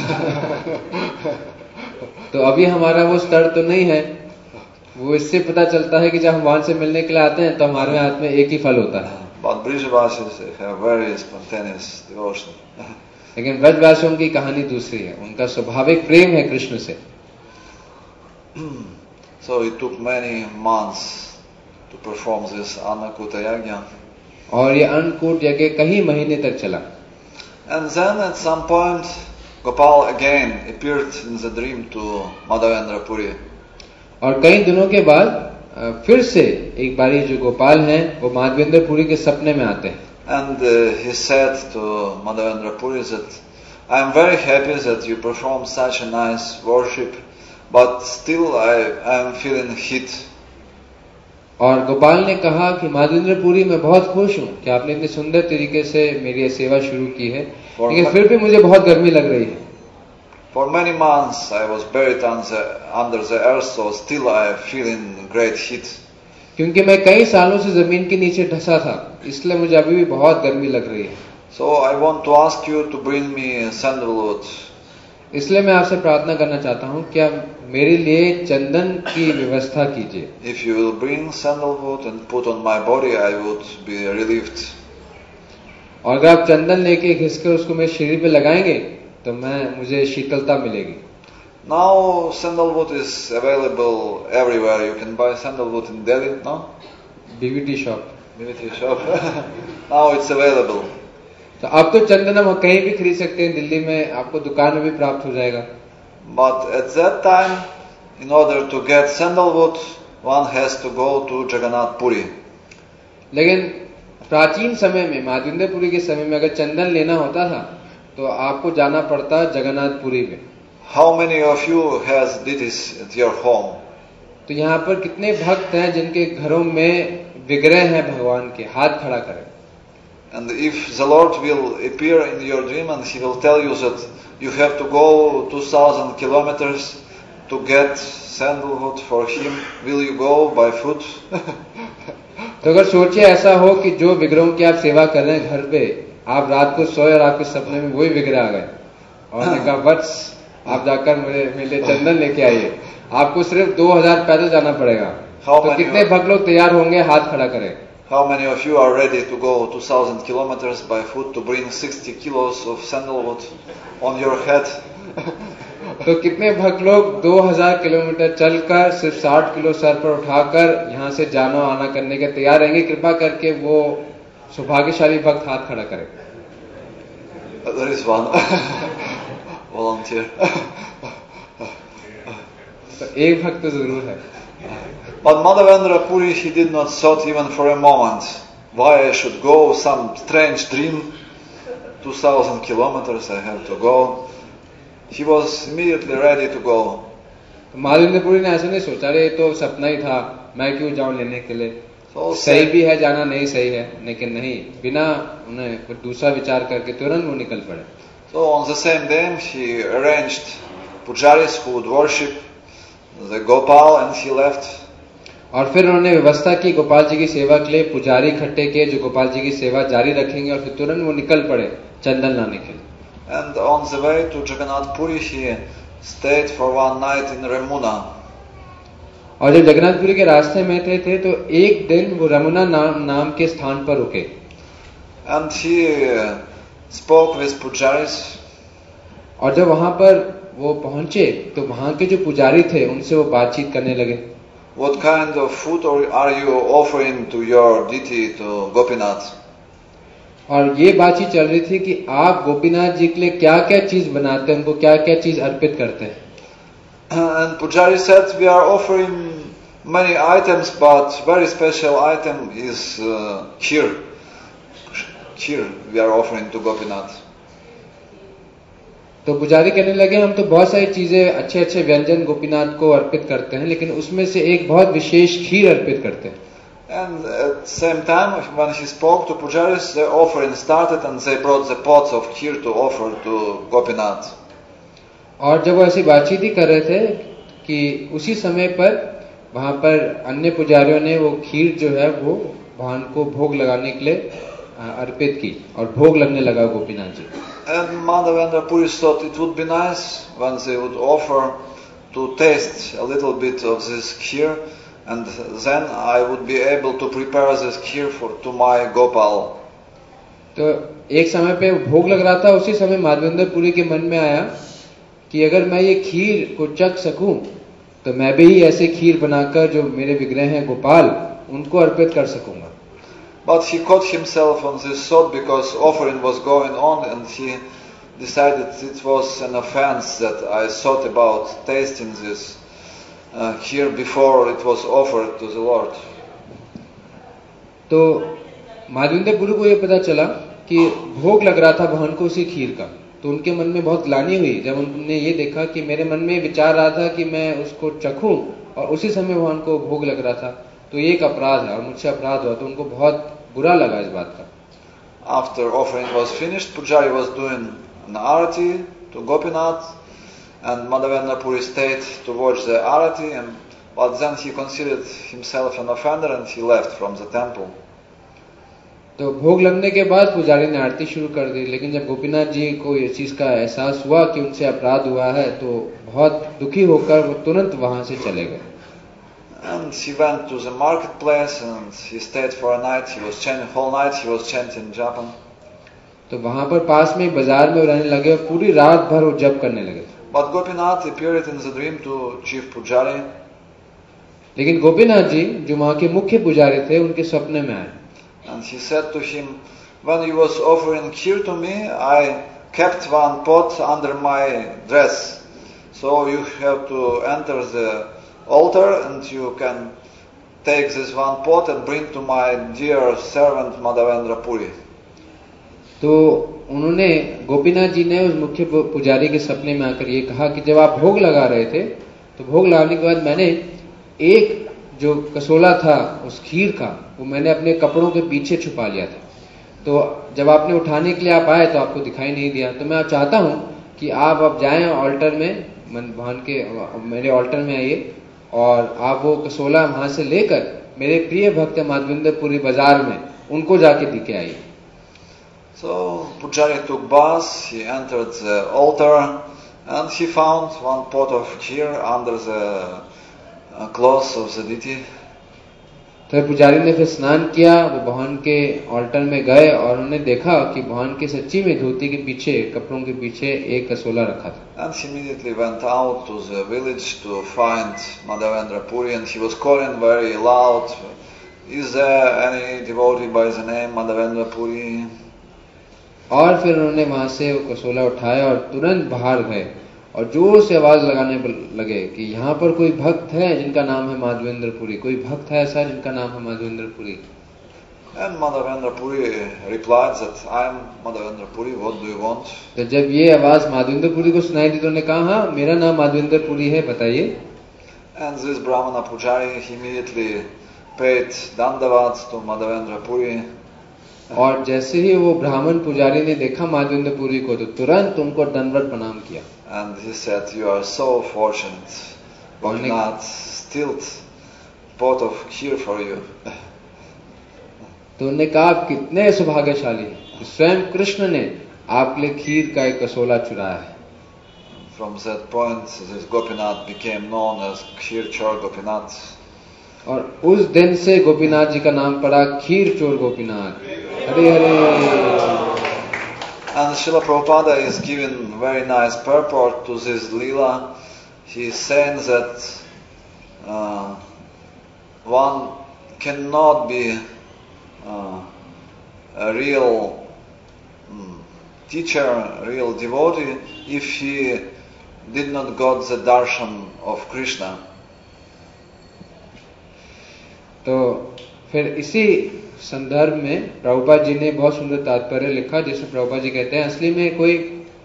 तो अभी हमारा वो स्तर तो नहीं है. वो इससे पता चलता है कि जब हम भगवान से मिलने के लिए आते हैं तो हमारे हाथ में एक ही फल होता है. But Brijabasis have very spontaneous devotion. लेकिन ब्रजवासियों की कहानी दूसरी है. उनका स्वाभाविक प्रेम है कृष्ण से. So it took many months to perform this Annakuta Yagya. और ये अन्नकूट यज्ञ कई महीने तक चला. And then at some point Gopal again appeared in the dream to Madhavendra Puri. और कई दिनों के बाद फिर से एक बारी जो गोपाल हैं वो माधवेंद्र पुरी के सपने में आते हैं. And uh, he said to Madhavendra Puri that I am very happy that you perform such a nice worship, but still I, I am feeling heat. और गोपाल ने कहा कि माधवेंद्र पुरी मैं बहुत खुश हूँ कि आपने इतने सुंदर तरीके से मेरी सेवा शुरू की है, लेकिन फिर भी मुझे बहुत गर्मी लग रही है. For many months I was buried under the earth, so still I am feeling great heat. क्योंकि मैं कई सालों से जमीन के नीचे ढसा था, इसलिए मुझे अभी भी बहुत गर्मी लग रही है. So I want to ask you to bring me sandalwood. इसलिए मैं आपसे प्रार्थना करना चाहता हूँ कि आप मेरे लिए चंदन की व्यवस्था कीजिए. If you will bring sandalwood and put on my body, I would be relieved. और अगर आप चंदन लेके घिसकर उसको मेरे शरीर पे लगाएंगे तो मैं मुझे शीतलता मिलेगी. Now sandalwood is available everywhere. You can buy sandalwood in Delhi, no? B V T shop. B V T shop. Now it's available. तो अब तो चंदन हम कहीं भी खरीद सकते हैं, दिल्ली में आपको दुकान में भी प्राप्त हो जाएगा. But at that time, in order to get sandalwood, one has to go to Jagannath Puri. लेकिन प्राचीन समय में, माधवेंद्रपुरी के समय में अगर चंदन लेना होता था तो आपको जाना पड़ता जगन्नाथपुरी में. How many of you has did this at your home? तो यहाँ पर कितने भक्त हैं जिनके घरों में विग्रह हैं भगवान के, हाथ खड़ा करें. And if the Lord will appear in your dream and He will tell you that you have to go two thousand kilometers to get sandalwood for Him, will you go by foot? तो अगर सोचिए ऐसा हो कि जो विग्रहों की आप सेवा कर रहे हैं घर पे, आप रात को सोए और आपके सपने में वही विग्रह आ गए और ने कहा वत्स आप जाकर मेरे मेरे चंदन लेके आइए, आपको सिर्फ दो हजार पैदल जाना पड़ेगा. तो कितने भक्त लोग तैयार होंगे हाथ खड़ा करें? How many of you are ready to go two thousand kilometers by foot to bring sixty kilos of sandalwood on your head? तो कितने भक्त लोग दो हज़ार किलोमीटर चलकर सिर्फ साठ किलो सर पर उठाकर यहाँ से जाना आना करने के तैयार रहेंगे? कृपा करके वो सौभाग्यशाली भक्त हाथ खड़ा करें. There is one volunteer. तो एक भक्त तो जरूर है. But Madhavendra Puri, he did not thought even for a moment why I should go, some strange dream, two thousand kilometers I have to go. He was immediately ready to go. Madhavendra Puri ने ऐसा नहीं सोचा, अरे तो सपना ही था, मैं क्यों जाऊं लेने के लिए. So सही भी है जाना, नहीं सही है, लेकिन नहीं, बिना उन्हें कुछ दूसरा विचार करके तुरंत वो निकल पड़े. So on the same day he arranged pujaris who would worship the Gopal and he left. और फिर उन्होंने व्यवस्था की गोपाल जी की सेवा के लिए, पुजारी इकट्ठे किए जो गोपाल जी की सेवा जारी रखेंगे, और फिर तुरंत वो निकल पड़े चंदन लाने के लिए. And on the way to Jagannath Puri he stayed for one night in Remuna. और जब जगन्नाथपुरी के रास्ते में थे थे तो एक दिन वो रमुना नाम नाम के स्थान पर रुके. And he uh, spoke with pujaris. और जब वहां पर वो पहुंचे तो वहां के जो पुजारी थे उनसे वो बातचीत करने लगे. What kind of food are you offering to your deity, to Gopinath? और ये बातचीत चल रही थी कि आप गोपीनाथ जी के लिए क्या क्या चीज बनाते हैं, उनको क्या क्या चीज अर्पित करते हैं. And Pujari said, we are offering many items, but very special item is uh, kheer. Kheer we are offering to Gopinath. तो पुजारी कहने लगे, हम तो बहुत सारी चीजें, अच्छे अच्छे व्यंजन गोपीनाथ को अर्पित करते हैं, लेकिन उसमें से एक बहुत विशेष खीर अर्पित करते हैं. And at the same time, when he spoke to Pujaris, the offering started and they brought the pots of kheer to offer to Gopinath. और जब वो ऐसी बातचीत ही कर रहे थे कि उसी समय पर वहां पर अन्य पुजारियों ने वो खीर जो है वो भगवान को भोग लगाने के लिए अर्पित की और भोग लगने लगा Gopinath ji. And Madhavendra Puri thought it would be nice when they would offer to taste a little bit of this kheer, and then I would be able to prepare this kheer for to my Gopal. तो एक समय पे भोग लग रहा था, उसी समय माधवेंद्र पुरी के मन में आया कि अगर मैं ये खीर को चख सकूं तो मैं भी ऐसे खीर बनाकर जो मेरे विग्रह हैं गोपाल उनको अर्पित कर सकूंगा. But he caught himself on this thought because offering was going on, and he decided it was an offense that I thought about tasting this uh, here before it was offered to the Lord. तो माधवेंद्र पुरी को ये पता चला कि भोग लग रहा था भगवान को उसी खीर का, तो उनके मन में बहुत ग्लानि हुई जब उन्होंने ये देखा कि मेरे मन में विचार रहा था कि मैं उसको चखूं और उसी समय भगवान को भोग लग रहा था, तो ये एक अपराध है और मुझसे अपराध हुआ. तो उनको बहुत बुरा लगा इस बात का. After offering was finished, Pujari was doing an arati to Gopinath, and Madhavendra Puri stayed to watch the arati, and but then he considered himself an offender and he left from the temple. तो भोग लगने के बाद पुजारी ने आरती शुरू कर दी, लेकिन जब गोपीनाथ जी को इस चीज का एहसास हुआ कि उनसे अपराध हुआ है तो बहुत दुखी होकर वो तुरंत वहां से चले गए. And he went to the marketplace and he stayed for a night. He was chanting whole night. He was chanting Japan. तो वहां पर पास में बाजार में रहने लगे और पूरी रात भर वो जप करने लगे. But Gopinath appeared in the dream to chief pujari. लेकिन गोपीनाथ जी जो वहां के मुख्य पुजारी थे उनके सपने में आए. And he said to him, when you was offering kheer to me, I kept one pot under my dress. So you have to enter the altar and you can take this one pot and bring to my dear servant Madhavendra Puri. तो उन्होंने गोपीनाथ जी ने उस मुख्य पुजारी के सपने में आकर ये कहा कि जब आप भोग लगा रहे थे तो भोग लगाने के बाद मैंने एक जो कसोला था उस खीर का वो मैंने अपने कपड़ों के पीछे छुपा लिया था. तो जब आपने उठाने के लिए आप आए तो आपको दिखाई नहीं दिया. तो मैं चाहता हूं कि आप अब जाएं ऑल्टर में, भगवान के मेरे ऑल्टर में आइए और आप वो कसोला वहां से लेकर मेरे प्रिय भक्त माधवेंद्र पुरी बाजार में उनको जाके दिखे आइए. So Pujari took bath, he entered the altar and he found one pot of kheer under the uh, clothes of the deity. तो पुजारी ने फिर स्नान किया, वो भगवान के ऑल्टर में गए और उन्होंने देखा कि भगवान के सच्ची में धोती के पीछे, कपड़ों के पीछे एक कसोला रखा था। And he immediately went out to the village to find Madhavendra Puri, and he was calling very loud, "Is there any devotee by the name Madhavendra Puri?" और फिर उन्होंने वहां से वो कसोला उठाया और तुरंत बाहर गए और जोर से आवाज लगाने लगे कि यहाँ पर कोई भक्त है जिनका नाम है माधवेंद्र पुरी, कोई भक्त है ऐसा जिनका नाम है Madhavendra Puri. And Madhavendra Puri replied that I am Madhavendra Puri, what do you want? तो जब ये आवाज माधवेंद्र पुरी को सुनाई दी तो उन्होंने कहा, हाँ मेरा नाम माधवेंद्र पुरी है, बताइए। And this Brahmana Pujari he immediately paid dandavat to Madhavendra Puri. और जैसे ही वो ब्राह्मण पुजारी ने देखा माधवेंद्र पुरी को तो तुरंत उनको दंडवत प्रणाम किया। And he said, "You are so fortunate. Bhagnath stilled pot of kheer for you." तो उन्होंने कहा, आप कितने सौभाग्यशाली हैं, स्वयं कृष्ण ने आपके लिए खीर का एक कसोला चुराया है। From that point, this Gopinath became known as Kheer Chor Gopinath. और उस दिन से गोपीनाथ जी का नाम पड़ा खीर चोर Gopinath. Hare Hare. And Srila Prabhupada is giving very nice purport to this lila. He is saying that uh, one cannot be uh, a real um, teacher, a real devotee, if he did not got the darshan of Krishna. तो फिर इसी संदर्भ में प्रभुपाद जी ने बहुत सुंदर तात्पर्य लिखा, जिसमें प्रभुपाद जी कहते हैं असली में कोई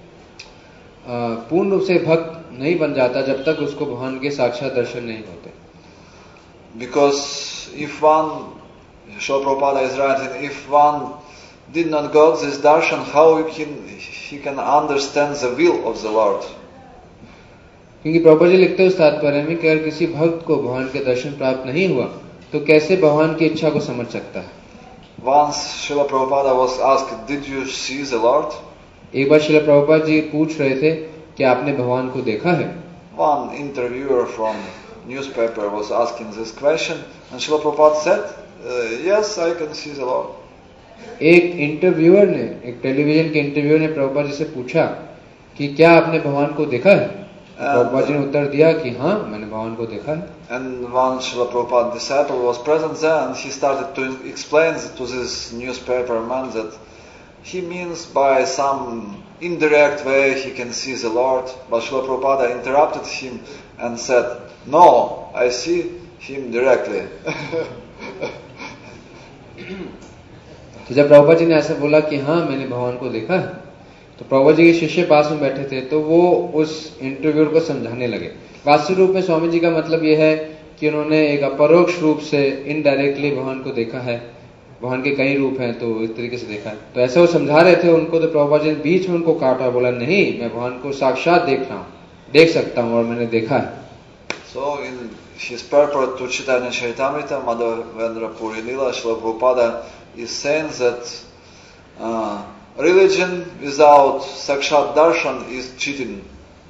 पूर्ण रूप से भक्त नहीं बन जाता जब तक उसको भगवान के साक्षात दर्शन नहीं होते। Because if one, Srila Prabhupada is writing, if one did not got this darshan, how he can, he can understand the will of the Lord? क्योंकि प्रभुपाद जी लिखते हैं उस तात्पर्य में कि अगर किसी भक्त को भगवान के दर्शन प्राप्त नहीं हुआ तो कैसे भगवान की इच्छा को समझ सकता है। Once Srila Prabhupada was asked, "Did you see the Lord?" एक बार श्रील प्रभुपाद जी पूछ रहे थे कि आपने भगवान को देखा है। One interviewer from newspaper was asking this question, and Srila Prabhupada said, uh, "Yes, I can see the Lord." एक इंटरव्यूअर ने, एक टेलीविजन के इंटरव्यूअर ने प्रभुपाद जी से पूछा कि क्या आपने भगवान को देखा है? प्रभुपाद जी ने उत्तर दिया कि हाँ, मैंने भगवान को देखा है। And one Srila Prabhupada disciple was present there, and he started to explain to this newspaper man that he means by some indirect way he can see the Lord. But Srila Prabhupada interrupted him and said, "No, I see him directly." तो जब प्रभुपाद जी ने ऐसा बोला कि हाँ मैंने भगवान को देखा है, तो प्रभुपाद जी के शिष्य पास में बैठे थे, तो वो उस इंटरव्यूअर को समझाने लगे। वास्तविक रूप में स्वामी जी का मतलब यह है कि उन्होंने एक अपरोक्ष रूप से इनडायरेक्टली भगवान को देखा है। भगवान के कई रूप हैं तो इस तरीके से देखा है। तो ऐसा वो समझा रहे थे उनको, तो प्रभुपाद जी ने बीच में उनको काटा, बोला नहीं, मैं भगवान को साक्षात देख रहा हूँ, देख सकता हूँ और मैंने देखा है। So in his purport to Chaitanya Charitamrita, Madhavendra Puri Lila, Srila Prabhupada is saying that uh, religion without sakshat darshan is cheating.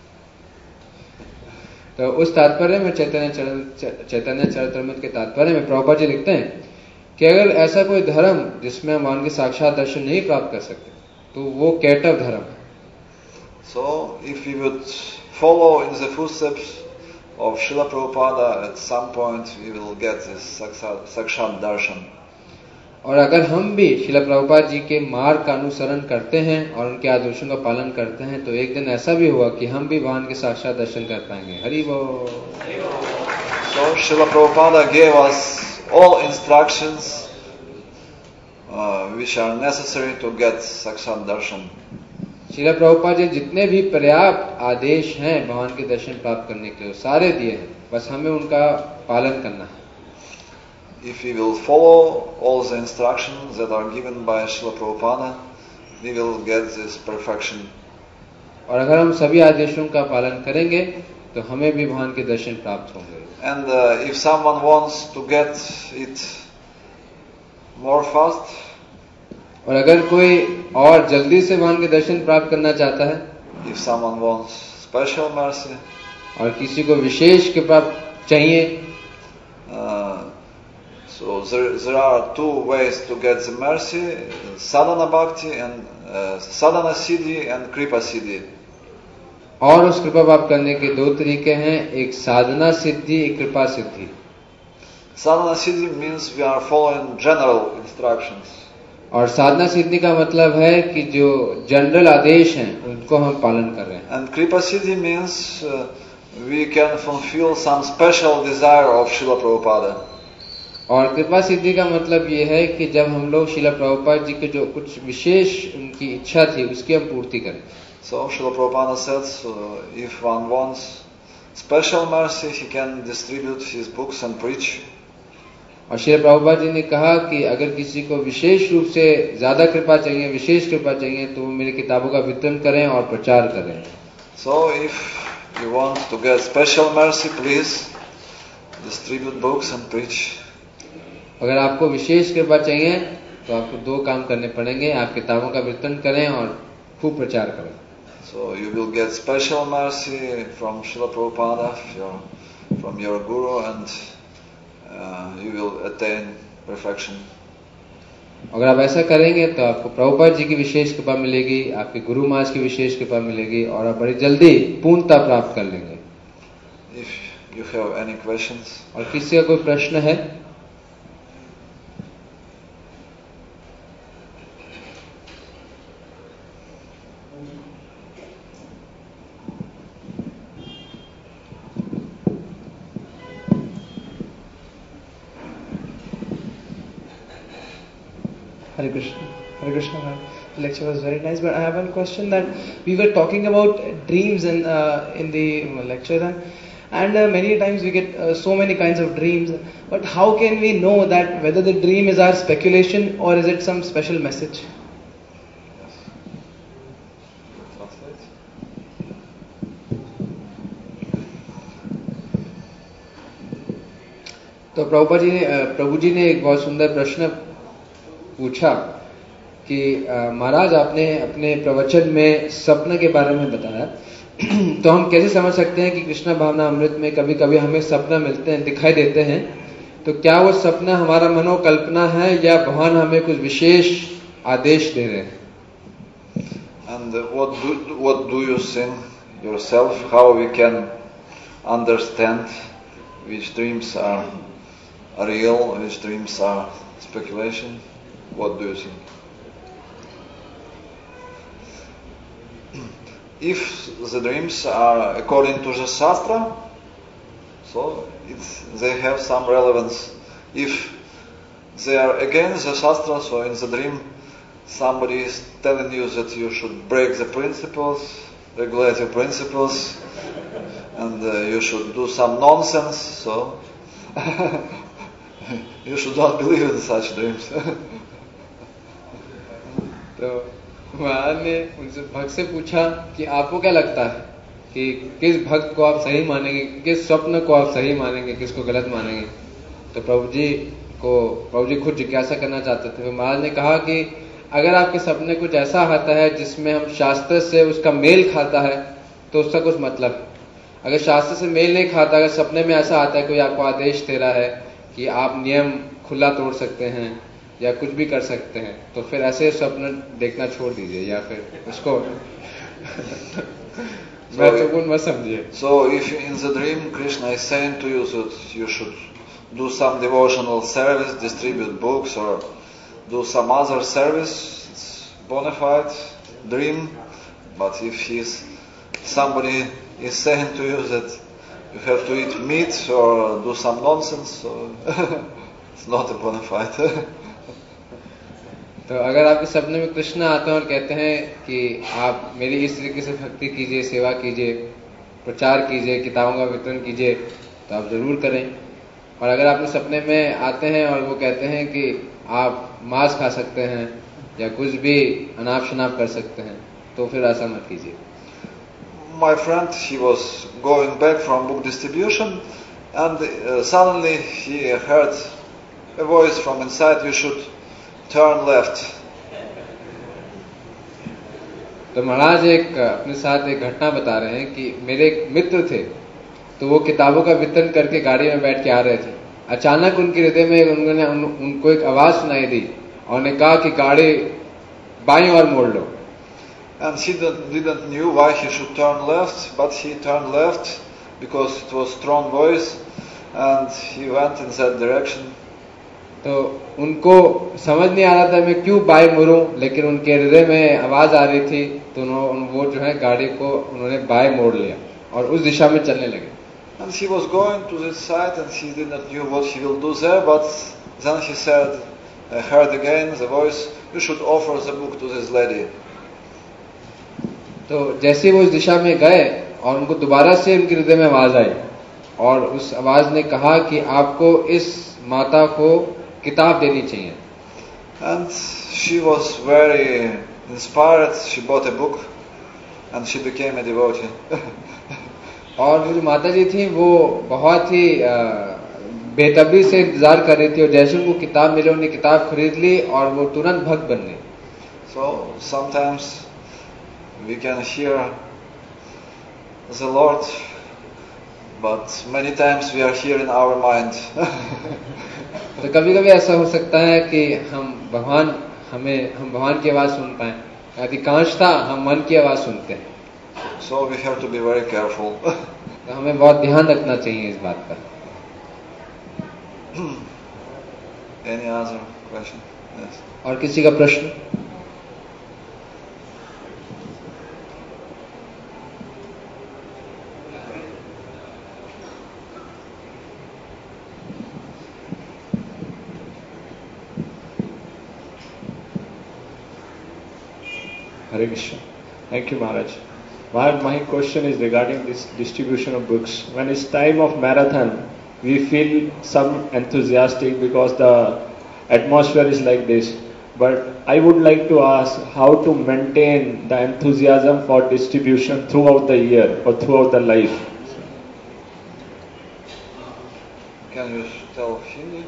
तो उस तात्पर्य में चैतन्य चैतन्य चरितामृत के तात्पर्य में प्रभुपाद जी लिखते हैं कि अगर ऐसा कोई धर्म जिसमें हम भगवान के साक्षात दर्शन नहीं प्राप्त कर सकते तो वो कैटव धर्म है। So if we would follow in the footsteps of Srila Prabhupada, at some point we will get this sakshat, sakshat darshan. और अगर हम भी श्रील प्रभुपाद जी के मार्ग का अनुसरण करते हैं और उनके आदर्शों का पालन करते हैं तो एक दिन ऐसा भी होगा कि हम भी भगवान के साक्षात दर्शन कर पाएंगे। हरि बोल। So Srila Prabhupada gave us all instructions uh, which are necessary to get sakshat darshan. Srila Prabhupada ji जितने भी पर्याप्त आदेश हैं भगवान के दर्शन प्राप्त करने के लिए सारे दिए हैं, बस हमें उनका पालन करना है। If we will follow all the instructions that are given by Srila Prabhupada, we will get this perfection. और अगर हम सभी आदेशों का पालन करेंगे तो हमें भी भगवान के दर्शन प्राप्त होंगे। And uh, if someone wants to get it more fast, और अगर कोई और जल्दी से भगवान के दर्शन प्राप्त करना चाहता है, if someone wants special mercy, और किसी को विशेष कृपा चाहिए, uh, So there, there are two ways to get the mercy: sadhana bhakti and uh, sadhana siddhi and kripa siddhi. और उस कृपा प्राप्त करने के दो तरीके हैं, एक साधना सिद्धि, एक कृपा सिद्धि। Sadhana siddhi means we are following general instructions. और साधना सिद्धि का मतलब है कि जो जनरल आदेश हैं उनको हम पालन कर रहे हैं। And kripa siddhi means uh, we can fulfill some special desire of Srila Prabhupada. और कृपा सिद्धि का मतलब ये है कि जब हम लोग श्रील प्रभुपाद जी के जो कुछ विशेष उनकी इच्छा थी उसकी हम पूर्ति करें। So Srila Prabhupada says uh, if one wants special mercy, he can distribute his books and preach. और श्री प्रभुपाद जी ने कहा कि अगर किसी को विशेष रूप से ज्यादा कृपा चाहिए, विशेष कृपा चाहिए, तो वो मेरी किताबों का वितरण करें और प्रचार करें। So if you want to get special mercy, please distribute books and preach. अगर आपको विशेष कृपा चाहिए तो आपको दो काम करने पड़ेंगे, आप किताबों का वितरण करें और खूब प्रचार करें। So you will get special mercy from Srila Prabhupada, from your guru, and uh, you will attain perfection. अगर आप ऐसा करेंगे तो आपको प्रभुपाद जी की विशेष कृपा मिलेगी, आपके गुरु महाराज की विशेष कृपा मिलेगी और आप बड़ी जल्दी पूर्णता प्राप्त कर लेंगे। If you have any questions, और किसी का कोई प्रश्न है? Hare Krishna. Hare Krishna. The lecture was very nice, but I have one question that we were talking about dreams in uh, in the lecture, then, and uh, many times we get uh, so many kinds of dreams. But how can we know that whether the dream is our speculation or is it some special message? तो प्रभुपाद जी ने प्रभु जी ने एक बहुत सुंदर प्रश्न पूछा कि महाराज आपने अपने प्रवचन में सपने के बारे में बताया, तो हम कैसे समझ सकते हैं कि कृष्ण भावना अमृत में कभी कभी हमें सपना मिलते हैं, दिखाई देते हैं, तो क्या वो सपना हमारा मनोकल्पना है या भगवान हमें कुछ विशेष आदेश दे रहे हैं? And what do what do you think yourself? How we can understand which dreams are real, which dreams are speculation? What do you think? If the dreams are according to the Shastra, so it's, they have some relevance. If they are against the Shastra, so in the dream somebody is telling you that you should break the principles, regulative principles, and uh, you should do some nonsense, so you should not believe in such dreams. तो महाराज ने उनसे भक्त से पूछा कि आपको क्या लगता है कि किस भक्त को आप सही मानेंगे, किस स्वप्न को आप सही मानेंगे, किसको गलत मानेंगे? तो प्रभु जी को प्रभु जी खुद जिज्ञासा करना चाहते थे। महाराज ने कहा कि अगर आपके सपने कुछ ऐसा आता है जिसमें हम शास्त्र से उसका मेल खाता है तो उसका कुछ मतलब, अगर शास्त्र से मेल नहीं खाता, अगर सपने में ऐसा आता है कोई आपको आदेश दे रहा है कि आप नियम खुला तोड़ सकते हैं या कुछ भी कर सकते हैं, तो फिर ऐसे स्वप्न देखना छोड़ दीजिए या फिर उसको महत्वपूर्ण मत समझिए। So if in the dream Krishna is saying to you that you should do some devotional service, distribute books or do some other service, it's bona fide dream. But if he's somebody is saying to you that you have to eat meat or do some nonsense, so it's not a bona fide. तो अगर आपके सपने में कृष्ण आते हैं और कहते हैं कि आप मेरी इस तरीके से भक्ति कीजिए, सेवा कीजिए, प्रचार कीजिए, किताबों का वितरण कीजिए, तो आप जरूर करें। और अगर आपके सपने में आते हैं और वो कहते हैं कि आप मांस खा सकते हैं या कुछ भी अनाप शनाप कर सकते हैं, तो फिर ऐसा मत कीजिए। My friend, he was going back from book distribution and uh, suddenly he heard a voice from inside, you should turn left. तो महाराज एक अपने साथ एक घटना बता रहे हैं कि मेरे एक मित्र थे, तो वो किताबों का वितरण करके गाड़ी में बैठ के आ रहे थे, अचानक उनके हृदय में उन्होंने उन, उनको एक आवाज सुनाई दी और उन्होंने कहा कि गाड़ी बाईं ओर मोड़ लो. And he didn't, didn't knew why he should turn left, but he turned left because it was strong voice, and he went in that direction. तो उनको समझ नहीं आ रहा था मैं क्यों बाएं मुड़ूं, लेकिन उनके हृदय में आवाज आ रही थी, तो उन्होंने वो जो है गाड़ी को उन्होंने बाएं मोड़ लिया और उस दिशा में चलने लगे. And he was going to this side, and he did not knew what he will do there, but then he said, I heard again the voice, you should offer the book to this lady. तो जैसे वो उस दिशा में गए और उनको दोबारा से उनके हृदय में आवाज आई और उस आवाज ने कहा कि आपको इस माता को किताब देनी चाहिए. And she was very inspired. She bought a book and she became a devotee. और वो जो माता जी थी वो बहुत ही बेतबी से इंतजार कर रही थी और जैसे उनको किताब मिले उन्होंने किताब खरीद ली और वो तुरंत भक्त बन गई. So sometimes we can hear the Lord, but many times we are here in our mind. तो कभी कभी ऐसा हो सकता है कि हम भगवान हमें हम भगवान की आवाज सुन पाए, अधिकांशतः हम मन की आवाज सुनते हैं. So we have to be very careful. तो हमें बहुत ध्यान रखना चाहिए इस बात पर. Any other question? Yes. और किसी का प्रश्न? Hare Krishna. Thank you, Maharaj. Maharaj, my question is regarding this distribution of books. When it's time of marathon, we feel some enthusiastic because the atmosphere is like this. But I would like to ask how to maintain the enthusiasm for distribution throughout the year or throughout the life. Can you tell Hindi?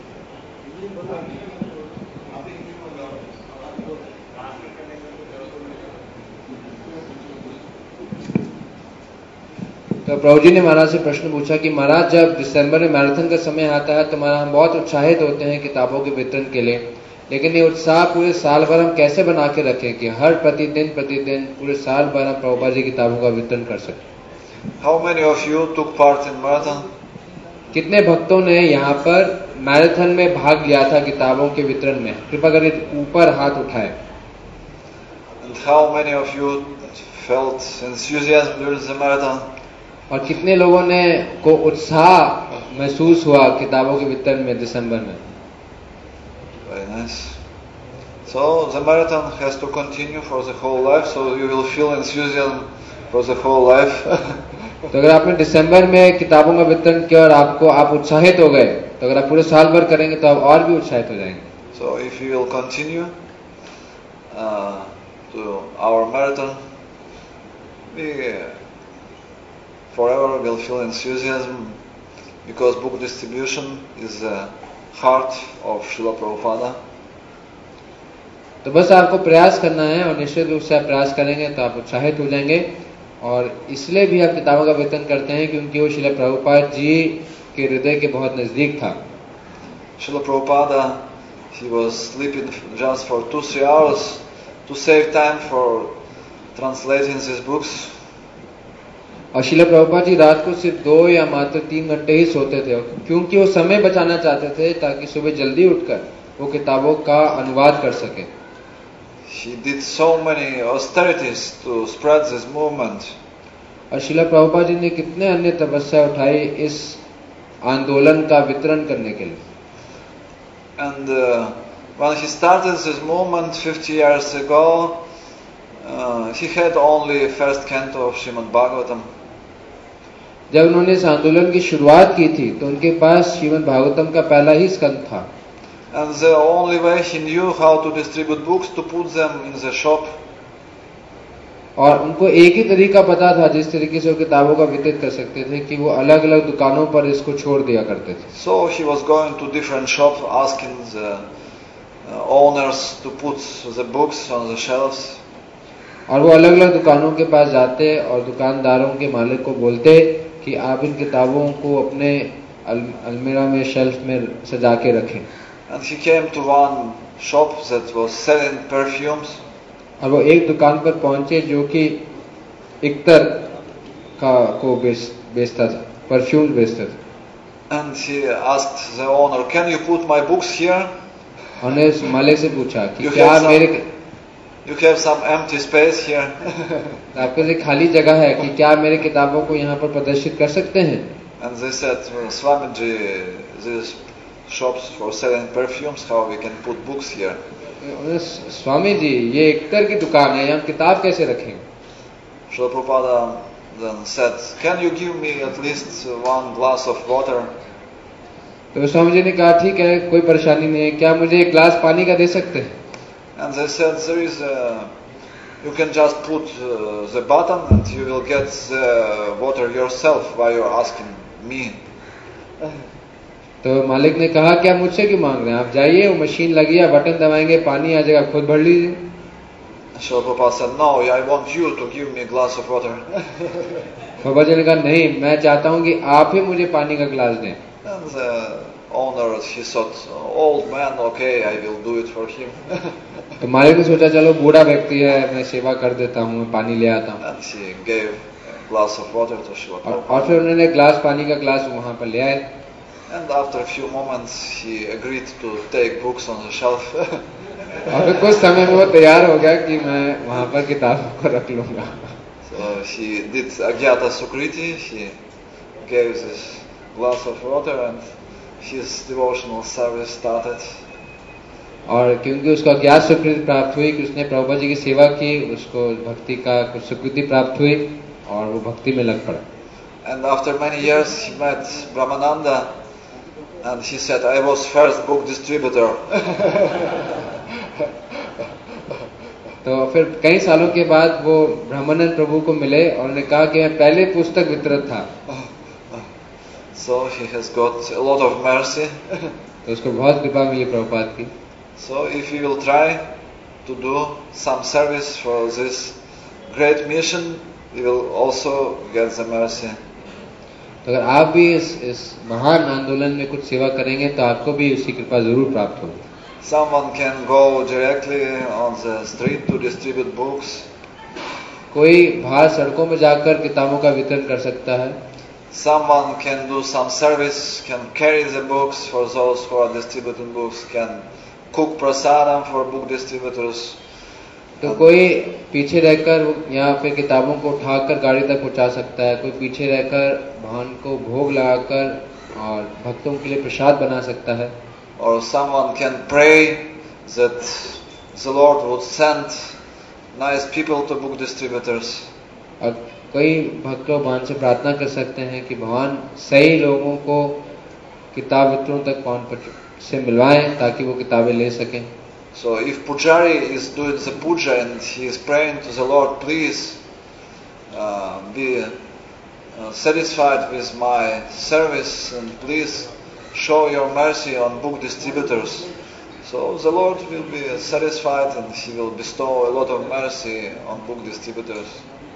तो प्रभु जी ने महाराज से प्रश्न पूछा कि महाराज जब दिसंबर में marathon का समय आता है तो महाराज हम बहुत उत्साहित होते हैं किताबों के वितरण के लिए, लेकिन ये उत्साह पूरे साल भर हम कैसे बना के रखें कि हर प्रतिदिन प्रतिदिन पूरे साल भर हम प्रभुपाद जी किताबों का वितरण कर सकें. How many of you took part in marathon? कितने भक्तों ने यहाँ पर मैराथन में भाग लिया था किताबों के वितरण में? कृपा करके ऊपर हाथ उठाएं. And how many of you felt enthusiasm during the marathon? और कितने लोगों ने को उत्साह महसूस हुआ किताबों के वितरण में दिसंबर में? Very nice. So the marathon has to continue for the whole life, so you will feel enthusiasm for the whole life. तो अगर आपने दिसंबर में किताबों का वितरण किया और आपको आप उत्साहित हो गए, तो अगर आप पूरे साल भर करेंगे तो आप और भी उत्साहित हो जाएंगे. So if you will continue uh, to our marathon, we forever will feel enthusiasm because book distribution is the heart of Srila Prabhupada. तो बस आपको प्रयास करना है और निश्चित रूप से आप प्रयास करेंगे तो आप उत्साहित हो जाएंगे. और इसलिए भी आप किताबों का वितरण करते हैं क्योंकि वो श्रील प्रभुपाद जी के हृदय के बहुत नजदीक था. Srila Prabhupada, he was sleeping just for two three hours to save time for translating these books. और श्रील प्रभुपाद जी रात को सिर्फ दो या मात्र तीन घंटे ही सोते थे क्योंकि वो समय बचाना चाहते थे ताकि सुबह जल्दी उठकर वो किताबों का अनुवाद कर सके. He did so many austerities to spread this movement. और श्रील प्रभुपाद जी ने कितने अन्य तपस्या उठाई इस आंदोलन का वितरण करने के लिए. And uh, when he started this movement fifty years ago, uh, he had only first canto of Srimad Bhagavatam. जब उन्होंने इस आंदोलन की शुरुआत की थी तो उनके पास श्रीमद् भागवतम का पहला ही स्कंद था. And the only way he knew how to distribute books to put them in the shop. और उनको एक ही तरीका पता था जिस तरीके से वो किताबों का वितरित कर सकते थे कि वो अलग अलग दुकानों पर इसको छोड़ दिया करते थे. So he was going to different shops asking the uh, owners to put the books on the shelves. और वो अलग अलग दुकानों के पास जाते और दुकानदारों के मालिक को बोलते कि आप इन किताबों को अपने अल, अलमीरा में शेल्फ में सजा के रखें। And he came to one shop that was selling perfumes. और वो एक दुकान पर पहुंचे जो कि इक्तर का को बेच बेचता था, परफ्यूम बेचता था। And he asked the owner, "Can you put my books here? उन्होंने उस मालिक से पूछा कि You क्या have some- मेरे You have some empty space here." आपके लिए खाली जगह है कि क्या मेरे किताबों को यहाँ पर प्रदर्शित कर सकते हैं? And they said, "Well, Swamiji, these shops for selling perfumes, how we can put books here?" उन्होंने, स्वामी जी ये इक्तर की दुकान है, यहाँ किताब कैसे रखेंगे? Srila Prabhupada then said, "Can you give me at least one glass of water?" तो स्वामी जी ने कहा ठीक है, कोई परेशानी नहीं है, क्या मुझे एक ग्लास पानी का दे सकते हैं? And they said, "There is a, you can just put uh, the button and you will get the water yourself. Why you're asking me?" तो मालिक ने कहा क्या मुझसे क्यों मांग रहे हैं, आप जाइए, वो मशीन लगी है, बटन दबाएंगे, पानी आ जाएगा, खुद भर लीजिए। Srila Prabhupada said, "No, I want you to give me a glass of water." बाबा जी ने कहा नहीं, मैं चाहता हूँ कि आप ही मुझे पानी का गिलास दें। And the owner, he thought, "Old man, okay, I will do it for him." तो मालिक ने सोचा चलो बूढ़ा व्यक्ति है, मैं सेवा कर देता हूँ, मैं पानी ले आता हूँ। And he gave a glass of water to Srila और, और Prabhupada. फिर उन्होंने ग्लास पानी का ग्लास वहां पर ले आए। And after a few moments, he agreed to take books on the shelf. और फिर कुछ समय में वो तैयार हो गया कि मैं वहां पर किताबों को रख लूंगा। So he did Agyata Sukriti, he gave this glass of water and his devotional service started. और क्योंकि उसको अज्ञात स्वीकृति प्राप्त हुई कि उसने प्रभुपाद जी की सेवा की, उसको भक्ति का कुछ स्वीकृति प्राप्त हुई और वो भक्ति में लग पड़ा। And after many years he met Brahmananda and he said, "I was first book distributor." तो फिर कई सालों के बाद वो ब्रह्मानंद प्रभु को मिले और उन्होंने कहा कि मैं पहले पुस्तक वितरक था। So he has got a lot of mercy. तो उसको बहुत कृपा मिली प्रभुपाद की। So if we will try to do some service for this great mission, we will also get the mercy. तो अगर आप भी इस इस महान आंदोलन में कुछ सेवा करेंगे तो आपको भी उसकी कृपा जरूर प्राप्त होगी। Someone can go directly on the street to distribute books. कोई बाहर सड़कों में जाकर किताबों का वितरण कर सकता है। Someone can do some service, can carry the books for those who are distributing books, can cook prasadam for book distributors. तो कोई पीछे रहकर यहाँ पे किताबों को उठाकर गाड़ी तक पहुँचा सकता है, कोई पीछे रहकर भगवान को भोग लगाकर और भक्तों के लिए प्रसाद बना सकता है। Or someone can pray that the Lord would send nice people to book distributors. और कई भक्त लोग भगवान से प्रार्थना कर सकते हैं कि भगवान सही लोगों को किताब वितरणों तक पहुंच से मिलवाएं ताकि वो किताबें ले सकें। So if Pujari is doing the puja and he is praying to the Lord, please uh, be uh, satisfied with my service and please show your mercy on book distributors. So the Lord will be satisfied and he will bestow a lot of mercy on book distributors.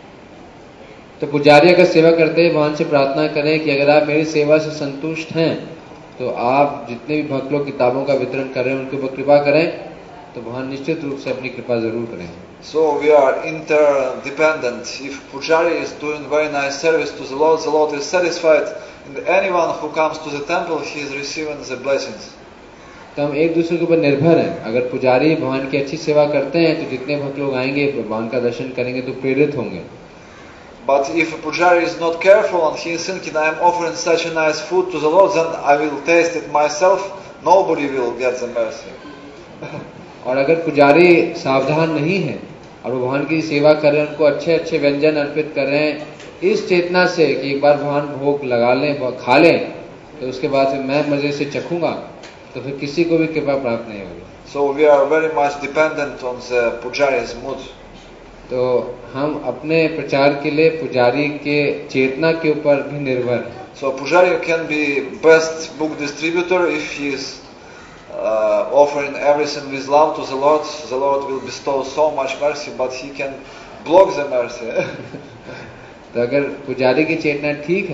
तो पुजारी अगर सेवा करते हैं भगवान से प्रार्थना करें कि अगर आप मेरी सेवा से संतुष्ट हैं तो आप जितने भी भक्त लोग किताबों का वितरण कर रहे हैं उनके ऊपर कृपा करें, तो भगवान निश्चित रूप से अपनी कृपा जरूर करेंगे। So we are interdependent. If Pujari is doing very nice service to the Lord, the Lord is satisfied, and anyone who comes to the temple, he is receiving the blessings. तो हम एक दूसरे के ऊपर निर्भर हैं। अगर पुजारी भगवान की अच्छी सेवा करते हैं तो जितने भक्त लोग आएंगे भगवान का दर्शन करेंगे तो प्रेरित होंगे। But if a Pujari is not careful and he is thinking, "I am offering such a nice food to the Lord, then I will taste it myself," nobody will get the mercy. और अगर पुजारी सावधान नहीं है और वो भगवान की सेवा कर रहे हैं, उनको अच्छे अच्छे व्यंजन अर्पित कर रहे हैं इस चेतना से कि एक बार भगवान भोग लगा लें, खा लें, तो उसके बाद फिर मैं मजे से चखूंगा, तो फिर किसी को भी कृपा प्राप्त नहीं होगी। So we are very much dependent on the Pujari's mood. तो हम अपने प्रचार के लिए पुजारी के चेतना के ऊपर भी निर्भर हैं। So Pujari can be best book distributor if he is uh, offering everything with love to the Lord. The Lord will bestow so much mercy, but he can block the mercy. तो अगर पुजारी की चेतना ठीक है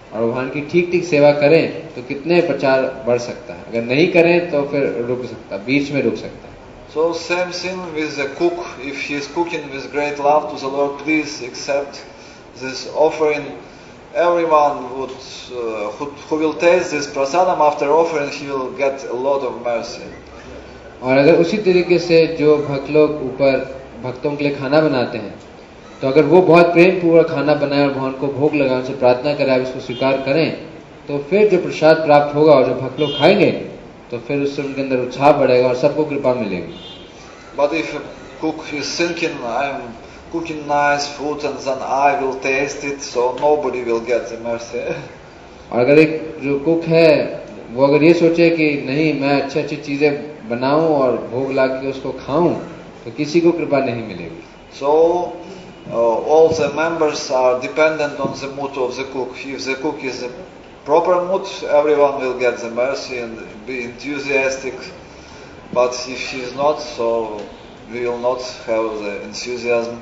और भगवान की ठीक ठीक सेवा करें तो कितने प्रचार बढ़ सकता है, अगर नहीं करें तो फिर रुक सकता, बीच में रुक सकता है। So same thing with the cook. If he is cooking with great love to the Lord, please accept this offering. Everyone would, uh, who, who will taste this prasadam after offering, he will get a lot of mercy. और अगर उसी तरीके से जो भक्त लोग ऊपर भक्तों के लिए खाना बनाते हैं, तो अगर वो बहुत प्रेम पूर्वक खाना बनाए और भगवान को भोग लगाए, उनसे प्रार्थना करें, आप इसको स्वीकार करें, तो फिर जो प्रसाद प्राप्त होगा और जो भक्त लोग खाएंगे तो फिर उससे उनके अंदर उत्साह बढ़ेगा और सबको कृपा मिलेगी। But if a cook is thinking, I'm cooking nice food and then I will taste it, so nobody will get the mercy. और अगर एक जो कुक है वो अगर ये सोचे कि नहीं मैं अच्छी अच्छी चीजें बनाऊं और भोग ला के उसको खाऊं, तो किसी को कृपा नहीं मिलेगी। So uh, all the members are dependent on the mood of the cook. If the cook is a proper mood, everyone will get the mercy and be enthusiastic. But if he is not, so we will not have the enthusiasm.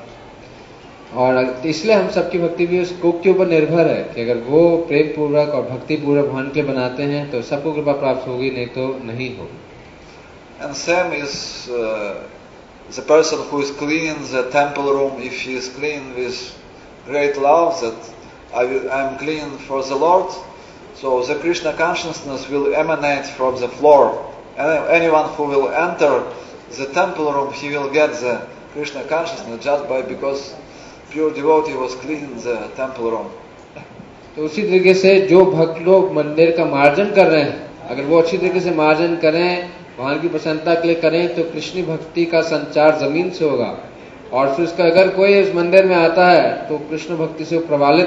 और इसलिए हम सबकी भक्ति भी उस cook के ऊपर निर्भर है कि अगर वो प्रेम पूर्वक और भक्ति पूर्वक भगवान के लिए बनाते हैं तो सबको कृपा प्राप्त होगी, नहीं तो नहीं होगी। And same is uh, the person who is cleaning the temple room. If he is clean with great love that I will, I am clean for the Lord, so the Krishna consciousness will emanate from the floor. And anyone who will enter the temple room, he will get the Krishna consciousness just by because pure devotee was cleaning the temple room. तो उसी तरीके से जो भक्त लोग मंदिर का मार्जन कर रहे हैं, अगर वो अच्छी तरीके से मार्जन करें, भगवान की प्रसन्नता के लिए करें, तो कृष्ण भक्ति का संचार जमीन से होगा। और फिर उसका अगर कोई उस मंदिर में आता है तो कृष्ण भक्ति से प्रभावित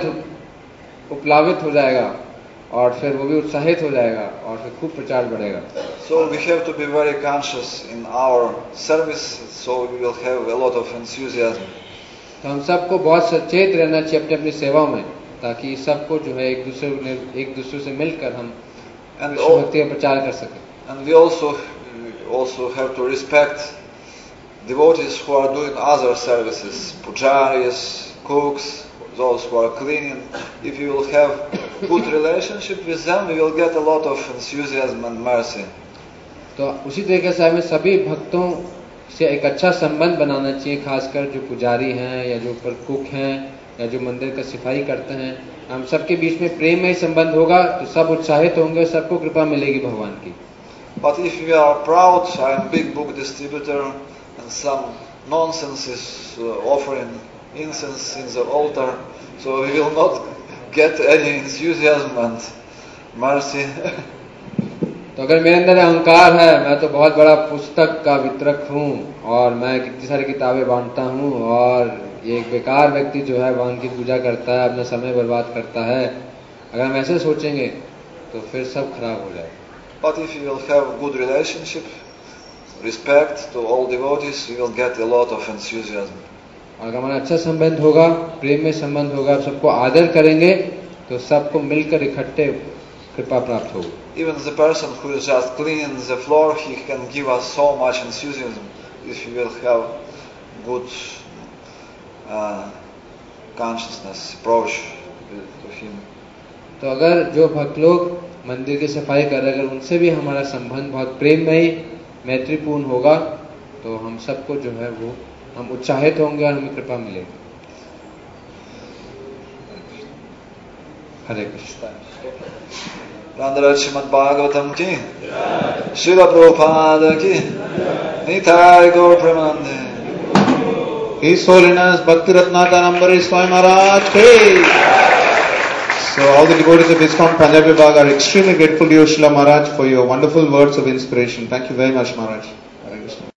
उपलावित हो जाएगा और फिर वो भी उत्साहित हो जाएगा और फिर खूब प्रचार बढ़ेगा। So we have to be very conscious in our service, so we will have a lot of enthusiasm. तो हम सबको बहुत सचेत रहना चाहिए अपनी अपनी सेवाओं में, ताकि सबको जो है एक दूसरे एक दूसरे से मिलकर हम कृष्ण भक्ति का प्रचार कर सकें। And we also also have to respect devotees who are doing other services, pujaris, cooks, those who are cleaning. If you will have good relationship with them, we will get a lot of enthusiasm and mercy. तो उसी तरीके से हमें सभी भक्तों से एक अच्छा संबंध बनाना चाहिए, खासकर जो पुजारी हैं या जो ऊपर कुक हैं या जो मंदिर का सफाई करते हैं। हम सबके बीच में प्रेम में संबंध होगा तो सब उत्साहित होंगे, सबको कृपा मिलेगी भगवान की। But if we are proud, I am big book distributor, and some nonsense is uh, offering incense in the altar, so we will not get any enthusiasm and mercy. तो अगर मेरे अंदर अहंकार है, मैं तो बहुत बड़ा पुस्तक का वितरक हूँ और मैं कितनी सारी किताबें बांटता हूँ और ये एक बेकार व्यक्ति जो है भगवान की पूजा करता है, अपना समय बर्बाद करता है, अगर हम ऐसे सोचेंगे तो फिर सब खराब हो जाएगा। But if you will have good relationship, respect to all devotees, you will get a lot of enthusiasm. और अगर हमारा अच्छा संबंध होगा, प्रेम में संबंध होगा, सबको आदर करेंगे तो सबको मिलकर इकट्ठे कृपा प्राप्त होगी। Even the person who is just cleaning the floor, he can give us so much enthusiasm if we will have good uh, consciousness approach to him. तो अगर जो भक्त लोग मंदिर की सफाई कर रहे हैं, अगर उनसे भी हमारा संबंध बहुत प्रेममयी मैत्रीपूर्ण होगा तो हम सबको जो है वो हम उत्साहित होंगे और हमें कृपा मिलेगी। हरे Krishna. Randhara Srimad Bhagavatam ki, Srila Prabhupada ki, Nitai Gaur Premanande. His Holiness Bhakti Ratnatanambari Swami Maharaj ki. So all the devotees of ISKCON Punjabi Bhag are extremely grateful to you, Srila Maharaj, for your wonderful words of inspiration. Thank you very much, Maharaj.